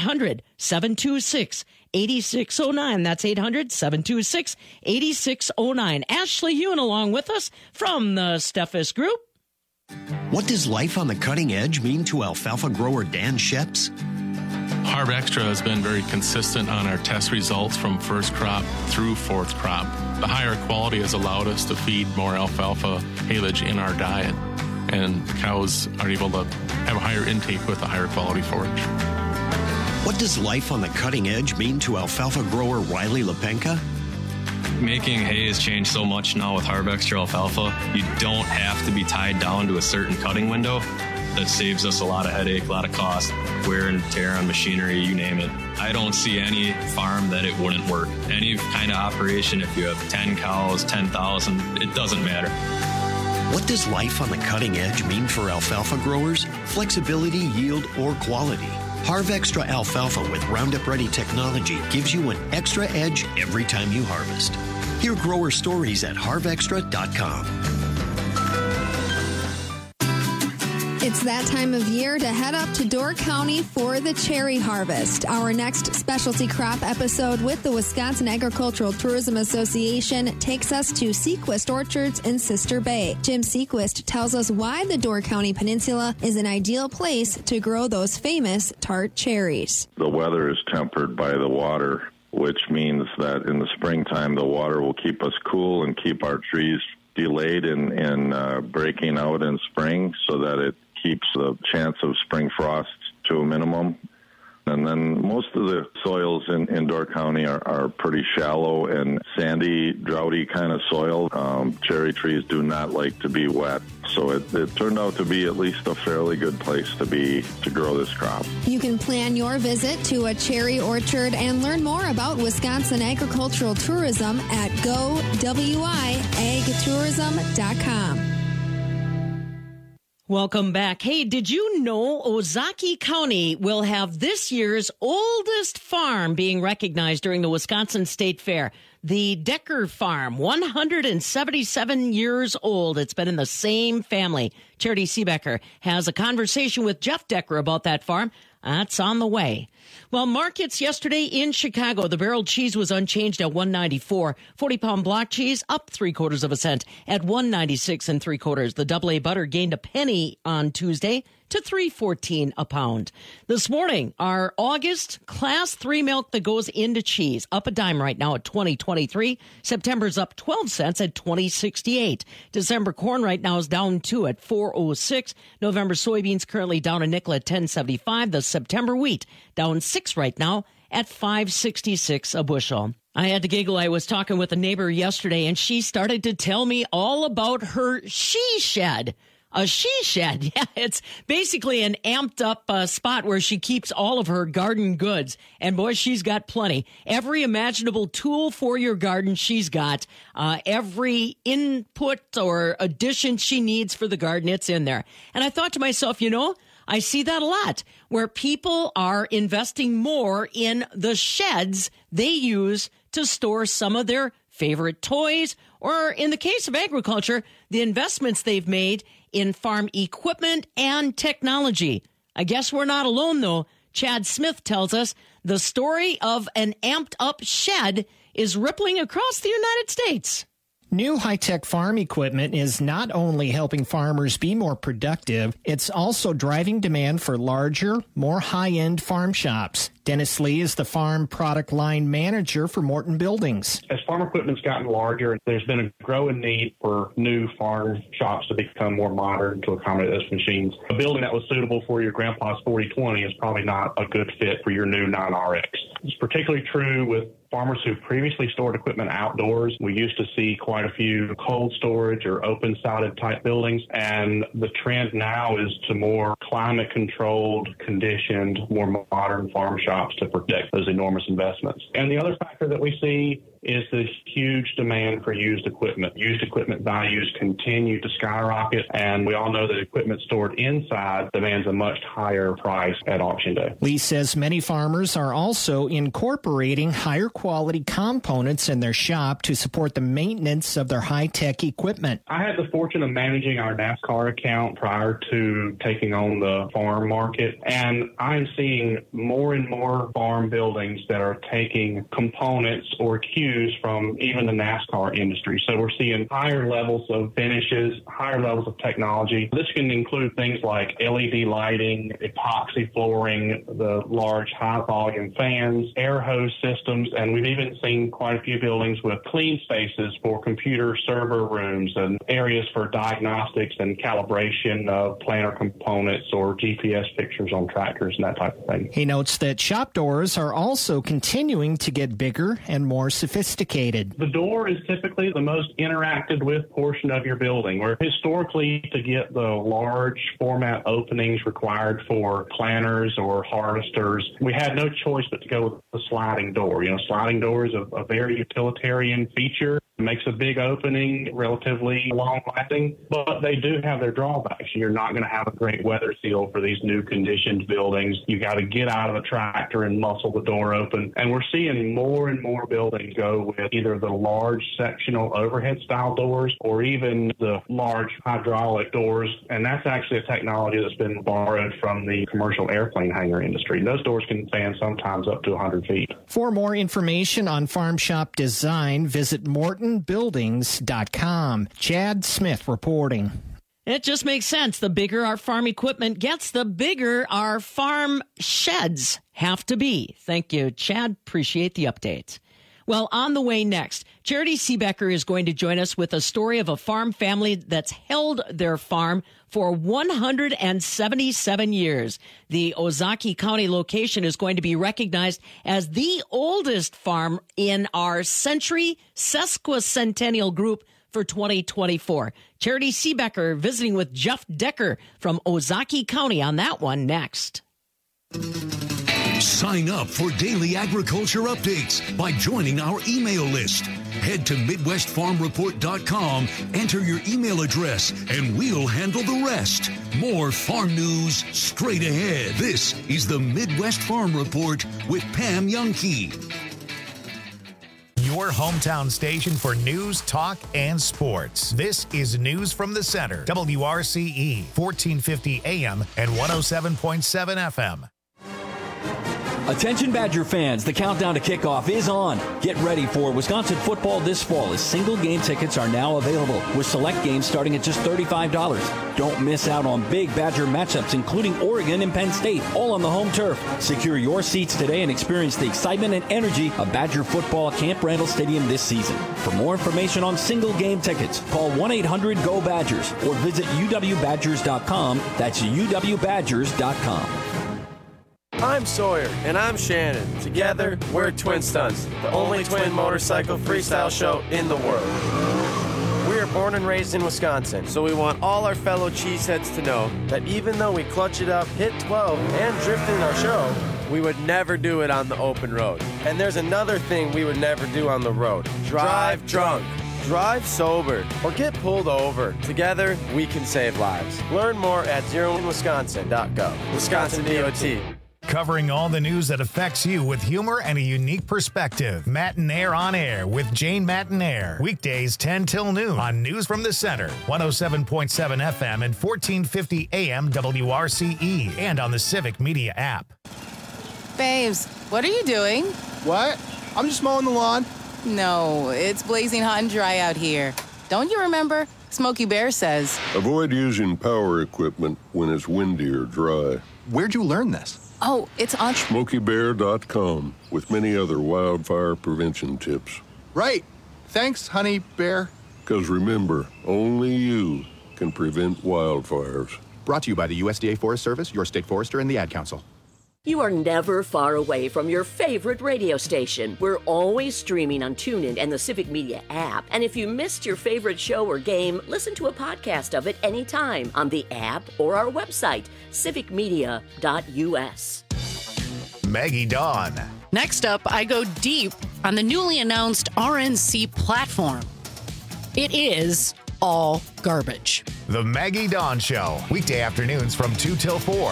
800-726-8609. That's 800-726-8609. Ashley Hune along with us from the Steffes Group. What does life on the cutting edge mean to alfalfa grower Dan Sheps? Harv Extra has been very consistent on our test results from first crop through fourth crop. The higher quality has allowed us to feed more alfalfa haylage in our diet, and cows are able to have a higher intake with a higher quality forage. What does life on the cutting edge mean to alfalfa grower Riley Lepenka? Making hay has changed so much now with Harv Extra alfalfa. You don't have to be tied down to a certain cutting window. That saves us a lot of headache, a lot of cost, wear and tear on machinery, you name it. I don't see any farm that it wouldn't work. Any kind of operation, if you have 10 cows, 10,000, it doesn't matter. What does life on the cutting edge mean for alfalfa growers? Flexibility, yield, or quality? Harv Extra alfalfa with Roundup Ready technology gives you an extra edge every time you harvest. Hear grower stories at harvextra.com. It's that time of year to head up to Door County for the cherry harvest. Our next specialty crop episode with the Wisconsin Agricultural Tourism Association takes us to Sequist Orchards in Sister Bay. Jim Sequist tells us why the Door County Peninsula is an ideal place to grow those famous tart cherries. The weather is tempered by the water, which means that in the springtime the water will keep us cool and keep our trees delayed in breaking out in spring so that it keeps the chance of spring frosts to a minimum. And then most of the soils in Door County are pretty shallow and sandy, droughty kind of soil. Cherry trees do not like to be wet. So it turned out to be at least a fairly good place to grow this crop. You can plan your visit to a cherry orchard and learn more about Wisconsin agricultural tourism at gowiagtourism.com. Welcome back. Hey, did you know Ozaukee County will have this year's oldest farm being recognized during the Wisconsin State Fair? The Decker Farm, 177 years old. It's been in the same family. Charity Seebecker has a conversation with Jeff Decker about that farm. That's on the way. Well, markets yesterday in Chicago, the barrel cheese was unchanged at $1.94. 40-pound block cheese up 3/4 cent at $1.96 3/4. The AA butter gained a penny on Tuesday to $3.14 a pound. This morning, our August Class 3 milk that goes into cheese up a dime right now at $20.23. September's up 12 cents at $20.68. December corn right now is down 2 at $4.06. November soybeans currently down a nickel at $10.75. The September wheat down 6 right now at $5.66 a bushel. I had to giggle. I was talking with a neighbor yesterday, and she started to tell me all about her she shed. A she shed. Yeah, it's basically an amped up spot where she keeps all of her garden goods. And boy, she's got plenty. Every imaginable tool for your garden she's got. Every input or addition she needs for the garden, it's in there. And I thought to myself, I see that a lot, where people are investing more in the sheds they use to store some of their favorite toys, or in the case of agriculture, the investments they've made in farm equipment and technology. I guess we're not alone, though. Chad Smith tells us the story of an amped-up shed is rippling across the United States. New high-tech farm equipment is not only helping farmers be more productive, it's also driving demand for larger, more high-end farm shops. Dennis Lee is the farm product line manager for Morton Buildings. As farm equipment's gotten larger, there's been a growing need for new farm shops to become more modern to accommodate those machines. A building that was suitable for your grandpa's 4020 is probably not a good fit for your new 9RX. It's particularly true with farmers who previously stored equipment outdoors. We used to see quite a few cold storage or open-sided type buildings, and the trend now is to more climate-controlled, conditioned, more modern farm shops to protect those enormous investments. And the other factor that we see is the huge demand for used equipment. Used equipment values continue to skyrocket, and we all know that equipment stored inside demands a much higher price at auction day. Lee says many farmers are also incorporating higher quality components in their shop to support the maintenance of their high-tech equipment. I had the fortune of managing our NASCAR account prior to taking on the farm market, and I'm seeing more and more farm buildings that are taking components or cues from even the NASCAR industry. So we're seeing higher levels of finishes, higher levels of technology. This can include things like LED lighting, epoxy flooring, the large high-volume fans, air hose systems, and we've even seen quite a few buildings with clean spaces for computer server rooms and areas for diagnostics and calibration of planter components or GPS pictures on tractors and that type of thing. He notes that shop doors are also continuing to get bigger and more sophisticated. The door is typically the most interacted with portion of your building, where historically to get the large format openings required for planters or harvesters, we had no choice but to go with the sliding door. You know, sliding door is a very utilitarian feature. It makes a big opening, relatively long-lasting, but they do have their drawbacks. You're not going to have a great weather seal for these new conditioned buildings. You got to get out of the tractor and muscle the door open. And we're seeing more and more buildings go with either the large sectional overhead style doors or even the large hydraulic doors. And that's actually a technology that's been borrowed from the commercial airplane hangar industry. Those doors can span sometimes up to 100 feet. For more information on farm shop design, visit MortonBuildings.com. Chad Smith reporting. It just makes sense. The bigger our farm equipment gets, the bigger our farm sheds have to be. Thank you, Chad. Appreciate the update. Well, on the way next, Charity Seebecker is going to join us with a story of a farm family that's held their farm for 177 years. The Ozaukee County location is going to be recognized as the oldest farm in our Century Sesquicentennial group for 2024. Charity Seebecker visiting with Jeff Decker from Ozaukee County on that one next. Sign up for daily agriculture updates by joining our email list. Head to MidwestFarmReport.com, enter your email address, and we'll handle the rest. More farm news straight ahead. This is the Midwest Farm Report with Pam Youngkey. Your hometown station for news, talk, and sports. This is News from the Center. WRCE, 1450 AM and 107.7 FM. Attention Badger fans, the countdown to kickoff is on. Get ready for Wisconsin football this fall as single game tickets are now available with select games starting at just $35. Don't miss out on big Badger matchups including Oregon and Penn State, all on the home turf. Secure your seats today and experience the excitement and energy of Badger football at Camp Randall Stadium this season. For more information on single game tickets, call 1-800-GO-BADGERS or visit uwbadgers.com. That's uwbadgers.com. I'm Sawyer. And I'm Shannon. Together, we're Twin Stunts, the only twin motorcycle freestyle show in the world. We are born and raised in Wisconsin, so we want all our fellow cheeseheads to know that even though we clutch it up, hit 12, and drift in our show, we would never do it on the open road. And there's another thing we would never do on the road. Drive drunk. Drive sober or get pulled over. Together, we can save lives. Learn more at zeroinwisconsin.gov. Wisconsin DOT. Covering all the news that affects you with humor and a unique perspective. Matinaire on Air with Jane Matinaire. Weekdays 10 till noon on News from the Center. 107.7 FM and 1450 AM WRCE. And on the Civic Media app. Babes, what are you doing? What? I'm just mowing the lawn. No, it's blazing hot and dry out here. Don't you remember? Smokey Bear says. Avoid using power equipment when it's windy or dry. Where'd you learn this? Oh, it's on SmokeyBear.com with many other wildfire prevention tips. Right. Thanks, Honey Bear. Because remember, only you can prevent wildfires. Brought to you by the USDA Forest Service, your state forester, and the Ad Council. You are never far away from your favorite radio station. We're always streaming on TuneIn and the Civic Media app. And if you missed your favorite show or game, listen to a podcast of it anytime on the app or our website, civicmedia.us. Maggie Dawn. Next up, I go deep on the newly announced RNC platform. It is all garbage. The Maggie Dawn Show. Weekday afternoons from 2 till 4.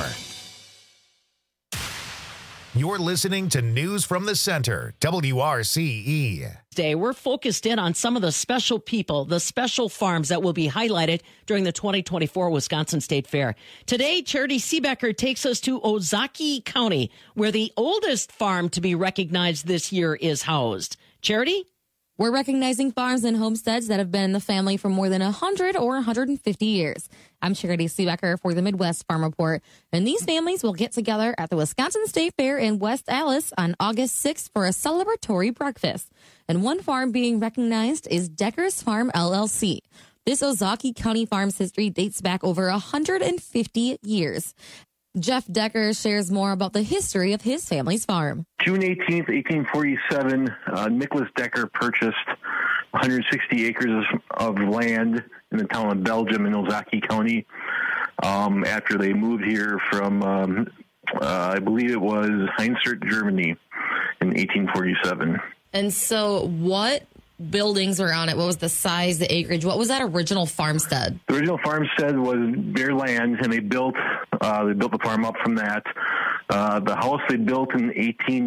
You're listening to News from the Center, WRCE. Today, we're focused in on some of the special people, the special farms that will be highlighted during the 2024 Wisconsin State Fair. Today, Charity Seebecker takes us to Ozaukee County, where the oldest farm to be recognized this year is housed. Charity? We're recognizing farms and homesteads that have been in the family for more than 100 or 150 years. I'm Charity Seebecker for the Midwest Farm Report, and these families will get together at the Wisconsin State Fair in West Allis on August 6th for a celebratory breakfast. And one farm being recognized is Decker's Farm, LLC. This Ozaukee County farm's history dates back over 150 years. Jeff Decker shares more about the history of his family's farm. June 18th, 1847, Nicholas Decker purchased 160 acres of land in the town of Belgium in Ozaukee County after they moved here from, I believe it was Heinzert, Germany in 1847. And so what buildings were on it? What was the size, the acreage? What was that original farmstead? The original farmstead was bare land, and they built the farm up from that. The house they built in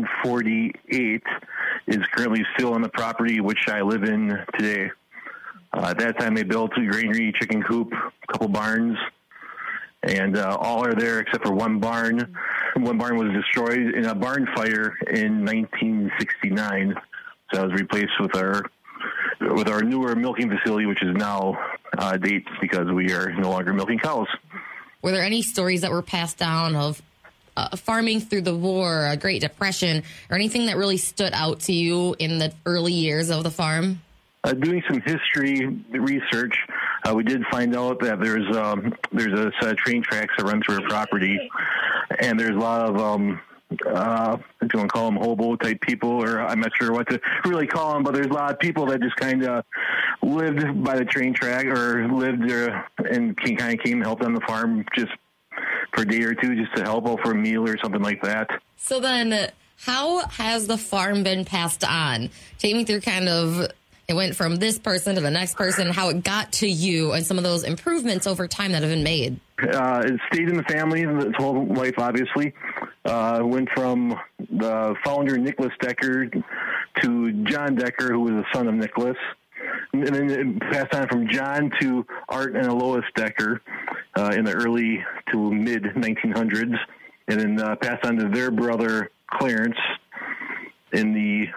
1848 is currently still on the property which I live in today. At that time, they built a granary, chicken coop, a couple barns, and all are there except for one barn. One barn was destroyed in a barn fire in 1969, so that was replaced with our newer milking facility, which is now dates because we are no longer milking cows. Were there any stories that were passed down of farming through the war, a Great Depression, or anything that really stood out to you in the early years of the farm? Doing some history research, we did find out that there's a set of train tracks that run through our property, and there's a lot of if you want to call them hobo-type people, or I'm not sure what to really call them, but there's a lot of people that just kind of lived by the train track or lived there and kind of came and helped on the farm just for a day or two just to help out for a meal or something like that. So then how has the farm been passed on? Take me through kind of, it went from this person to the next person, how it got to you, and some of those improvements over time that have been made. It stayed in the family its whole life, obviously. Went from the founder, Nicholas Decker, to John Decker, who was the son of Nicholas. And then it passed on from John to Art and Alois Decker in the early to mid-1900s. And then passed on to their brother, Clarence, in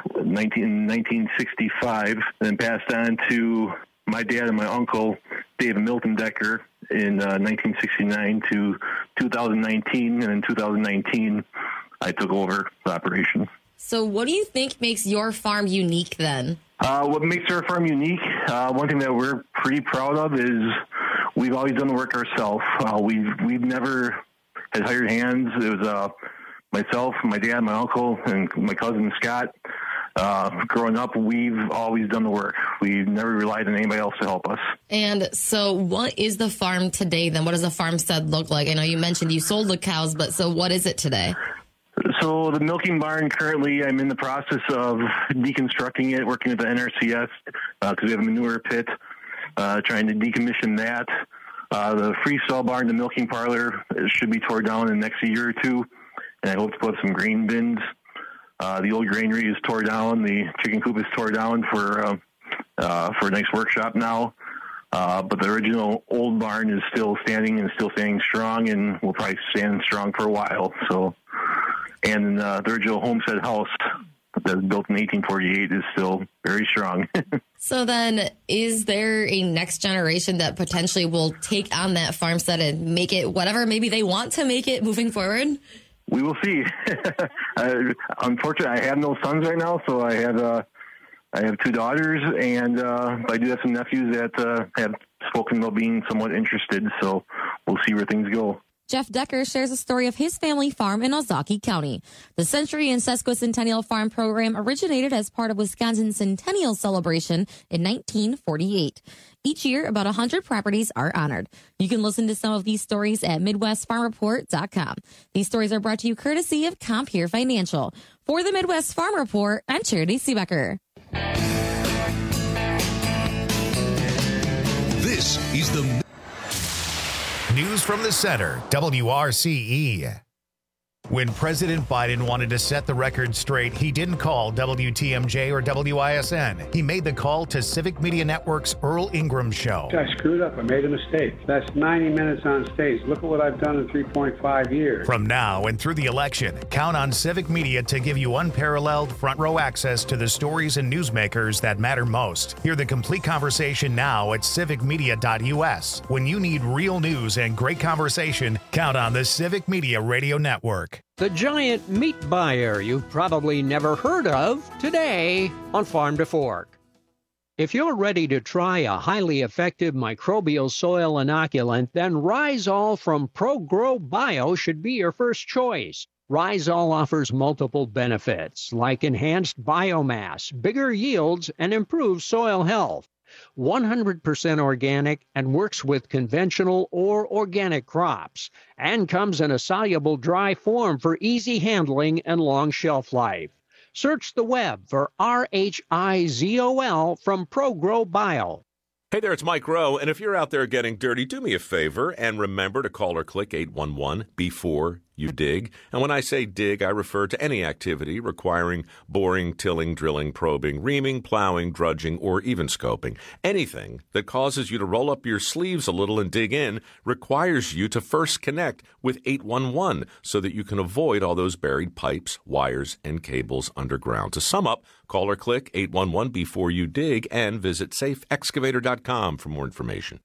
1965. And then passed on to my dad and my uncle, David Milton Decker, in 1969 to 2019, and in 2019, I took over the operation. So what do you think makes your farm unique then? What makes our farm unique, one thing that we're pretty proud of is we've always done the work ourselves. We've never had hired hands. It was myself, my dad, my uncle, and my cousin Scott. Growing up, we've always done the work. We've never relied on anybody else to help us. And so what is the farm today then? What does the farmstead look like? I know you mentioned you sold the cows, but so what is it today? So the milking barn, currently I'm in the process of deconstructing it, working with the NRCS because we have a manure pit, trying to decommission that. The freestall barn, the milking parlor, should be tore down in the next year or two, and I hope to put some grain bins. The old granary is tore down. The chicken coop is tore down for a nice workshop now. But the original old barn is still standing strong, and will probably stand strong for a while. So, and the original homestead house that was built in 1848 is still very strong. So then, is there a next generation that potentially will take on that farmstead and make it whatever maybe they want to make it moving forward? We will see. Unfortunately, I have no sons right now, so I have two daughters, and I do have some nephews that have spoken about being somewhat interested, so we'll see where things go. Jeff Decker shares a story of his family farm in Ozaukee County. The Century and Sesquicentennial Farm Program originated as part of Wisconsin's Centennial Celebration in 1948. Each year, about 100 properties are honored. You can listen to some of these stories at MidwestFarmReport.com. These stories are brought to you courtesy of Compeer Financial. For the Midwest Farm Report, I'm Charity Seebecker. This is the News from the Center, WRCE. When President Biden wanted to set the record straight, he didn't call WTMJ or WISN. He made the call to Civic Media Network's Earl Ingram Show. I screwed up. I made a mistake. That's 90 minutes on stage. Look at what I've done in 3.5 years. From now and through the election, count on Civic Media to give you unparalleled front row access to the stories and newsmakers that matter most. Hear the complete conversation now at civicmedia.us. When you need real news and great conversation, count on the Civic Media Radio Network. The giant meat buyer you've probably never heard of today on Farm to Fork. If you're ready to try a highly effective microbial soil inoculant, then Rhizol from ProGrow Bio should be your first choice. Rhizol offers multiple benefits like enhanced biomass, bigger yields, and improved soil health. 100% organic and works with conventional or organic crops, and comes in a soluble dry form for easy handling and long shelf life. Search the web for RHIZOL from ProGrow Bio. Hey there, it's Mike Rowe, and if you're out there getting dirty, do me a favor and remember to call or click 811 before you dig. And when I say dig, I refer to any activity requiring boring, tilling, drilling, probing, reaming, plowing, drudging, or even scoping. Anything that causes you to roll up your sleeves a little and dig in requires you to first connect with 811 so that you can avoid all those buried pipes, wires, and cables underground. To sum up, call or click 811 before you dig and visit safeexcavator.com for more information.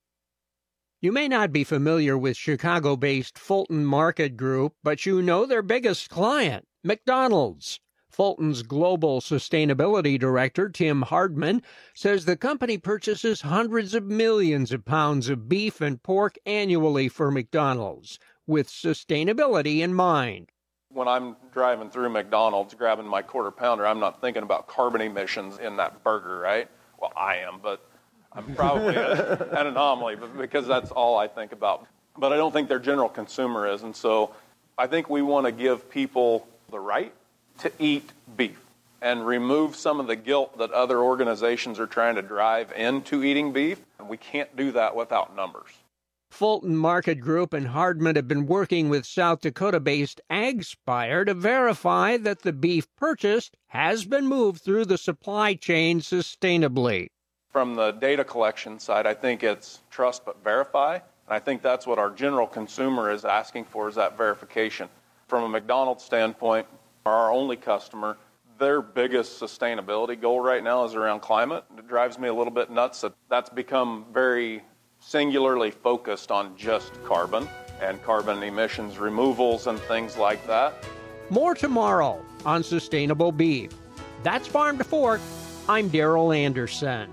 You may not be familiar with Chicago-based Fulton Market Group, but you know their biggest client, McDonald's. Fulton's Global Sustainability Director, Tim Hardman, says the company purchases hundreds of millions of pounds of beef and pork annually for McDonald's, with sustainability in mind. When I'm driving through McDonald's, grabbing my quarter pounder, I'm not thinking about carbon emissions in that burger, right? Well, I am, but I'm probably an anomaly, but because that's all I think about. But I don't think their general consumer is, and so I think we want to give people the right to eat beef and remove some of the guilt that other organizations are trying to drive into eating beef, and we can't do that without numbers. Fulton Market Group and Hardman have been working with South Dakota-based AgSpire to verify that the beef purchased has been moved through the supply chain sustainably. From the data collection side, I think it's trust but verify, and I think that's what our general consumer is asking for, is that verification. From a McDonald's standpoint, our only customer, their biggest sustainability goal right now is around climate. It drives me a little bit nuts that that's become very singularly focused on just carbon and carbon emissions removals and things like that. More tomorrow on Sustainable Beef. That's Farm to Fork. I'm Daryl Anderson.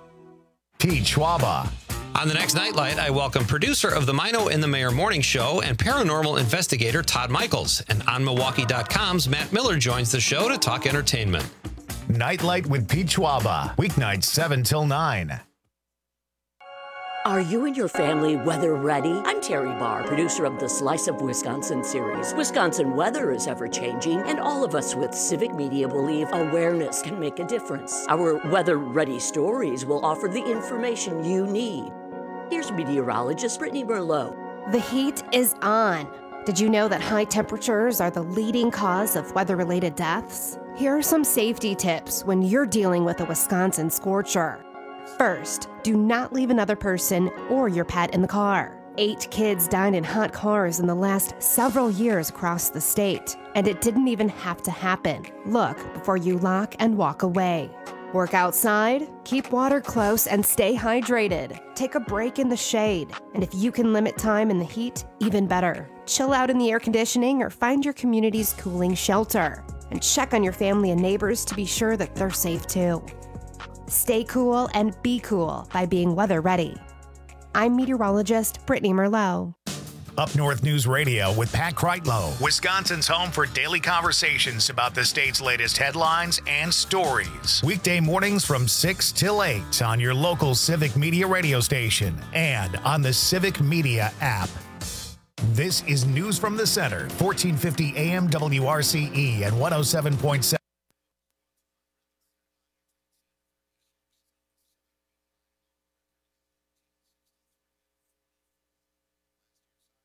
Pete Schwaba. On the next Nightlight, I welcome producer of the Mino and the Mayor Morning Show and paranormal investigator Todd Michaels. And on Milwaukee.com's Matt Miller joins the show to talk entertainment. Nightlight with Pete Schwaba. Weeknights 7 till 9. Are you and your family weather ready? I'm Terry Barr, producer of the Slice of Wisconsin series. Wisconsin weather is ever-changing, and all of us with Civic Media believe awareness can make a difference. Our weather-ready stories will offer the information you need. Here's meteorologist Brittany Merlot. The heat is on. Did you know that high temperatures are the leading cause of weather-related deaths? Here are some safety tips when you're dealing with a Wisconsin scorcher. First, do not leave another person or your pet in the car. 8 kids died in hot cars in the last several years across the state, and it didn't even have to happen. Look before you lock and walk away. Work outside, keep water close, and stay hydrated. Take a break in the shade, and if you can limit time in the heat, even better. Chill out in the air conditioning or find your community's cooling shelter. And check on your family and neighbors to be sure that they're safe too. Stay cool and be cool by being weather ready. I'm meteorologist Brittany Merlot. Up North News Radio with Pat Kreitlow, Wisconsin's home for daily conversations about the state's latest headlines and stories. Weekday mornings from 6 till 8 on your local Civic Media radio station and on the Civic Media app. This is News from the Center, 1450 AM WRCE and 107.7.